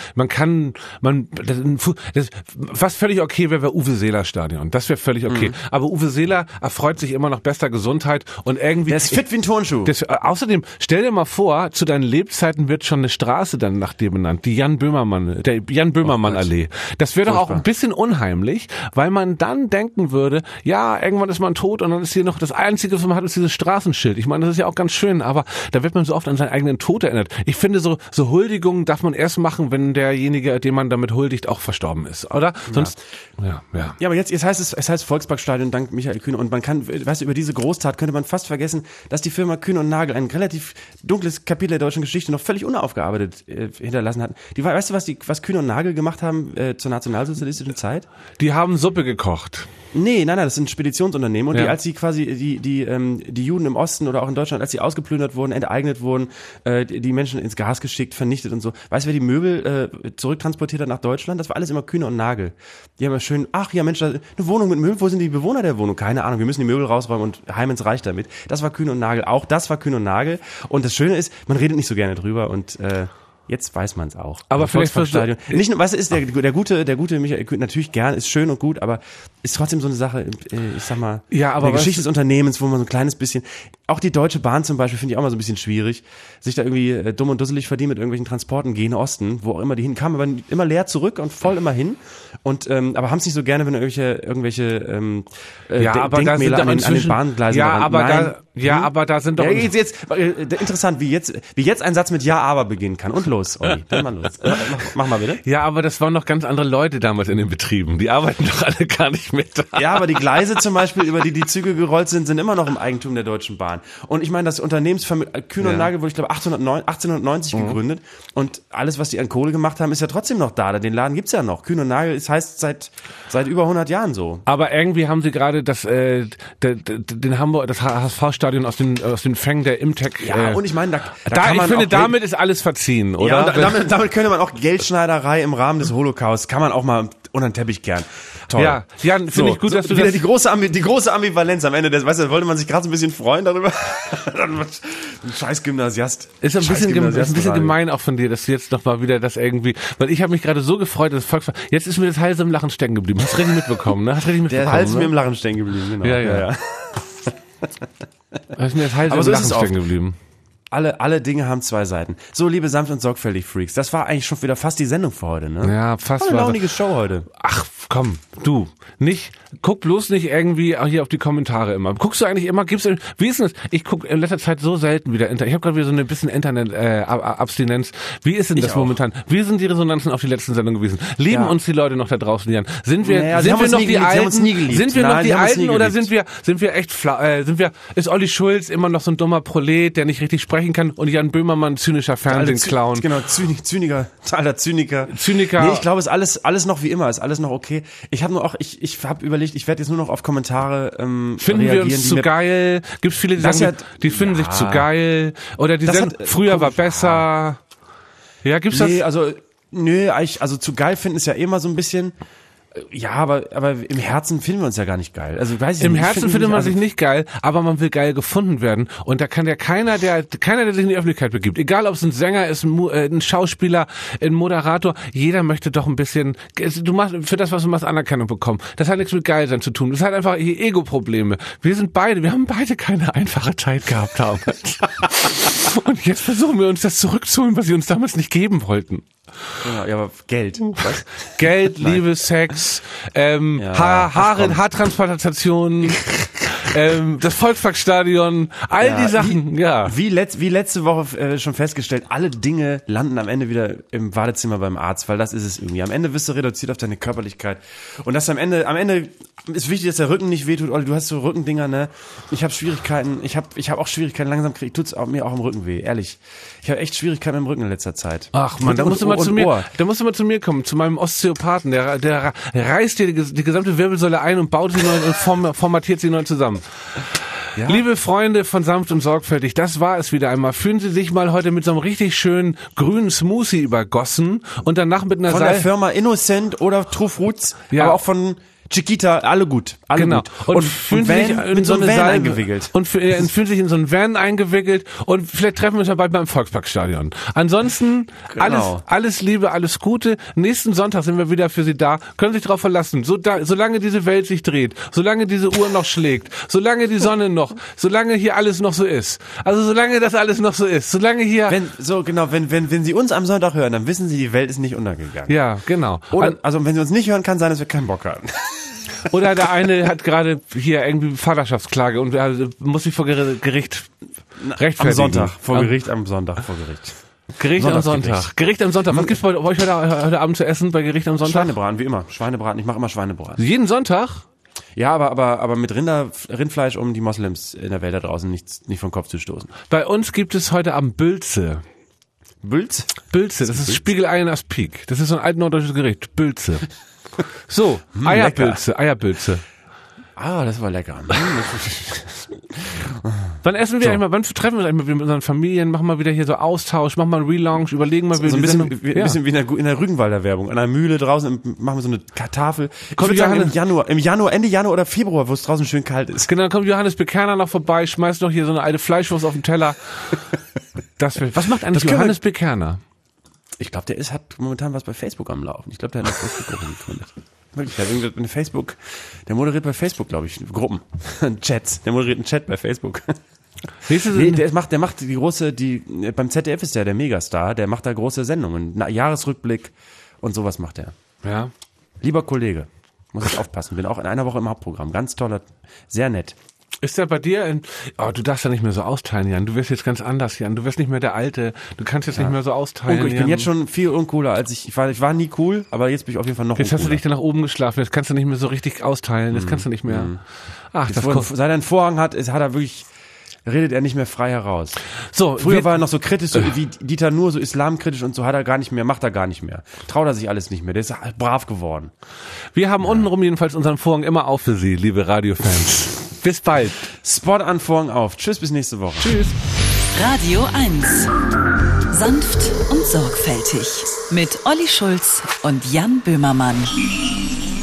was völlig okay wäre Uwe Seeler Stadion. Das wäre völlig okay. Aber Uwe Seeler erfreut sich immer noch bester Gesundheit und irgendwie ist fit wie ein Turnschuh. Außerdem, stell dir mal vor, zu deinen Lebzeiten wird schon eine Straße dann nach dir benannt, der Jan Böhmermann Allee. Das wäre doch auch ein bisschen unheimlich, weil man dann denken würde, ja, irgendwann ist man tot und dann ist hier noch das Einzige, was man hat, ist dieses Straßenschild. Ich meine, das ist ja auch ganz schön, aber da wird man so oft an seinen eigenen Tod erinnert. Ich finde, so Huldigungen darf man erst machen, wenn derjenige, den man damit huldigt, auch verstorben ist, oder? Sonst, ja, aber jetzt heißt es heißt Volksparkstadion dank Michael Kühne und man kann, weißt du, über diese Großtat könnte man fast vergessen, dass die Firma Kühne und Nagel ein relativ dunkles Kapitel der deutschen Geschichte noch völlig unaufgearbeitet hinterlassen hatten. Weißt du, was Kühne und Nagel gemacht haben zur nationalsozialistischen Zeit? Die haben Suppe gekocht. Nee, nein, das sind Speditionsunternehmen und als sie quasi die Juden im Osten oder auch in Deutschland, als sie ausgeplündert wurden, enteignet wurden, die Menschen ins Gas geschickt, vernichtet und so. Weißt du, wer die Möbel zurücktransportiert hat nach Deutschland? Das war alles immer Kühne und Nagel. Die haben ja schön, ach ja Mensch, eine Wohnung mit Möbel, wo sind die Bewohner der Wohnung? Keine Ahnung, wir müssen die Möbel rausräumen und heim ins Reich damit. Das war Kühne und Nagel, auch das war Kühne und Nagel. Und das Schöne ist, man redet nicht so gerne drüber und Jetzt weiß man es auch. Aber vielleicht Volksparkstadion. Nicht nur, was ist der gute Michael Kühn, natürlich gern, ist schön und gut, aber ist trotzdem so eine Sache, ich sag mal, ja, aber der Geschichte des Unternehmens, wo man so ein kleines bisschen, auch die Deutsche Bahn zum Beispiel finde ich auch mal so ein bisschen schwierig, sich da irgendwie dumm und dusselig verdienen mit irgendwelchen Transporten gen Osten, wo auch immer die hinkamen, aber immer leer zurück und voll immer hin und aber haben es nicht so gerne, wenn irgendwelche Denkmäler an den Bahngleisen aber da sind doch jetzt interessant, wie jetzt ein Satz mit Ja, aber beginnen kann. Und los, Olli, dann mal los. Mach mal bitte. Ja, aber das waren noch ganz andere Leute damals in den Betrieben. Die arbeiten doch alle gar nicht mehr da. Ja, aber die Gleise zum Beispiel, über die Züge gerollt sind immer noch im Eigentum der Deutschen Bahn. Und ich meine, das Unternehmensvermögen, Kühn und Nagel wurde, ich glaube, 1890 gegründet. Und alles, was die an Kohle gemacht haben, ist ja trotzdem noch da. Den Laden gibt's ja noch. Kühn und Nagel, es heißt seit über 100 Jahren so. Aber irgendwie haben sie gerade das HSV-Stadion aus den Fängen der Imtech. Ja, und ich meine, damit ist alles verziehen, oder? Ja, und damit könnte man auch Geldschneiderei im Rahmen des Holocaust, kann man auch mal unter den Teppich kehren. Toll. Ja, Jan, finde ich gut, dass du wieder das... Die große Ambivalenz am Ende, weißt du, wollte man sich gerade so ein bisschen freuen darüber. Ein scheiß Gymnasiast. Ist ein bisschen gemein auch von dir, dass du jetzt noch mal wieder das irgendwie, weil ich habe mich gerade so gefreut, dass jetzt ist mir das Hals im Lachen stecken geblieben. Hast du richtig mitbekommen, ne? Der Hals ist mir im Lachen stecken geblieben, genau. Ja. Ist mir das Hals im Lachen stecken geblieben. Alle Dinge haben zwei Seiten. So, liebe sanft und sorgfältig Freaks, das war eigentlich schon wieder fast die Sendung für heute, ne? Ja, fast. War eine launige Show heute. Ach, komm, guck bloß nicht irgendwie hier auf die Kommentare immer. Guckst du eigentlich immer, wie ist denn das? Ich gucke in letzter Zeit so selten wieder ich habe gerade wieder so ein bisschen Internet-Abstinenz. Wie ist denn das momentan? Wie sind die Resonanzen auf die letzten Sendung gewesen? Lieben uns die Leute noch da draußen, Jan? Sind wir noch die Alten? Sind wir noch die Alten oder sind wir echt ist Olli Schulz immer noch so ein dummer Prolet, der nicht richtig sprechen kann und Jan Böhmermann zynischer Fernsehclown? Genau, Zyniker. Nee, ich glaube, es ist alles noch wie immer, ist alles noch okay. Ich habe nur auch, ich habe überlegt, ich werde jetzt nur noch auf Kommentare finden reagieren. Wir uns zu geil? Gibt es viele, die sagen, die finden sich zu geil? Oder die sagen, früher war besser? Ja, gibt's das? Also zu geil finden ist ja immer so ein bisschen... Ja, aber im Herzen finden wir uns ja gar nicht geil. Also weiß ich Im nicht, Herzen findet man sich nicht geil, aber man will geil gefunden werden. Und da kann ja keiner, der sich in die Öffentlichkeit begibt, egal ob es ein Sänger ist, ein Schauspieler, ein Moderator, jeder möchte doch ein bisschen, du machst für das, was du machst, Anerkennung bekommen. Das hat nichts mit Geilsein zu tun. Das hat einfach Ego-Probleme. Wir haben beide keine einfache Zeit gehabt damals. Und jetzt versuchen wir uns das zurückzuholen, was sie uns damals nicht geben wollten. Genau, ja, aber Geld. Was? Geld, Liebe, Sex, Haartransplantation, das Volksparkstadion, die Sachen, Wie letzte Woche schon festgestellt, alle Dinge landen am Ende wieder im Wartezimmer beim Arzt, weil das ist es irgendwie. Am Ende wirst du reduziert auf deine Körperlichkeit. Und das am Ende ist wichtig, dass der Rücken nicht wehtut. Olli, du hast so Rückendinger, ne? Ich habe Schwierigkeiten, ich habe auch Schwierigkeiten, langsam tut's mir auch im Rücken weh, ehrlich. Ich habe echt Schwierigkeiten im Rücken in letzter Zeit. Ach man, da musst du mal zu mir kommen, zu meinem Osteopathen, der reißt dir die gesamte Wirbelsäule ein und baut sie neu und formatiert sie neu zusammen. Ja. Liebe Freunde von Sanft und Sorgfältig, das war es wieder einmal. Fühlen Sie sich mal heute mit so einem richtig schönen grünen Smoothie übergossen und danach mit einer von der Firma Innocent oder True Fruits, aber auch von Chiquita, alle gut. Gut. Und fühlen sich in so eine Van Salbe eingewickelt. Und fühlen sich in so einen Van eingewickelt und vielleicht treffen wir uns ja bald beim Volksparkstadion. Ansonsten alles Liebe, alles Gute. Nächsten Sonntag sind wir wieder für Sie da. Können Sie sich darauf verlassen. Solange diese Welt sich dreht, solange diese Uhr noch schlägt, solange die Sonne solange hier alles noch so ist. Also solange das alles noch so ist, solange hier... Wenn Sie uns am Sonntag hören, dann wissen Sie, die Welt ist nicht untergegangen. Ja, genau. Also wenn Sie uns nicht hören, kann sein, dass wir keinen Bock haben. Oder der eine hat gerade hier irgendwie Vaterschaftsklage und muss sich vor Gericht rechtfertigen. Am Sonntag vor Gericht. Gericht am Sonntag. Was gibt's bei euch heute Abend zu essen bei Gericht am Sonntag? Schweinebraten, wie immer. Schweinebraten, ich mache immer Schweinebraten. Jeden Sonntag? Ja, aber mit Rindfleisch, um die Moslems in der Welt da draußen nicht vom Kopf zu stoßen. Bei uns gibt es heute Abend Bülze. Bülze? Bülze, das ist Spiegelei in Aspik. Das ist so ein altnorddeutsches Gericht. Bülze. So, Eierbülze. Ah, das war lecker. Wann essen wir eigentlich mal, wann treffen wir uns eigentlich mal mit unseren Familien, machen wir wieder hier so Austausch, machen wir einen Relaunch, überlegen mal, so ein bisschen wie in der Rügenwalder Werbung, an einer Mühle draußen, machen wir so eine Tafel. Kommt Johannes, im Januar, Ende Januar oder Februar, wo es draußen schön kalt ist. Genau, dann kommt Johannes Bekerner noch vorbei, schmeißt noch hier so eine alte Fleischwurst auf den Teller. Was macht eigentlich Johannes Bekerner? Ich glaube, hat momentan was bei Facebook am Laufen. Ich glaube, der hat eine Facebook-Gruppe gegründet. Wirklich, der hat irgendwie eine Facebook, der moderiert bei Facebook, glaube ich, Gruppen, Chats. Der moderiert einen Chat bei Facebook. Nee, der macht die große, beim ZDF ist der Megastar, der macht da große Sendungen, Jahresrückblick und sowas macht er. Ja. Lieber Kollege, muss ich aufpassen, bin auch in einer Woche im Hauptprogramm, ganz toller, sehr nett. Ist der bei dir du darfst ja nicht mehr so austeilen, Jan. Du wirst jetzt ganz anders, Jan. Du wirst nicht mehr der Alte. Du kannst jetzt nicht mehr so austeilen. Ich bin jetzt schon viel uncooler als ich war nie cool, aber jetzt bin ich auf jeden Fall noch Jetzt uncooler. hast du dich dann nach oben geschlafen. Jetzt kannst du nicht mehr so richtig austeilen. Jetzt kannst du nicht mehr. Ach, das seit er einen Vorhang hat, redet er nicht mehr frei heraus. So, früher war er noch so kritisch, so wie Dieter Nuhr, so islamkritisch und so macht er gar nicht mehr. Traut er sich alles nicht mehr. Der ist brav geworden. Wir haben untenrum jedenfalls unseren Vorhang immer auf für Sie, liebe Radiofans. Bis bald. Spot an Vorhang auf. Tschüss, bis nächste Woche. Tschüss. Radio 1. Sanft und sorgfältig. Mit Olli Schulz und Jan Böhmermann.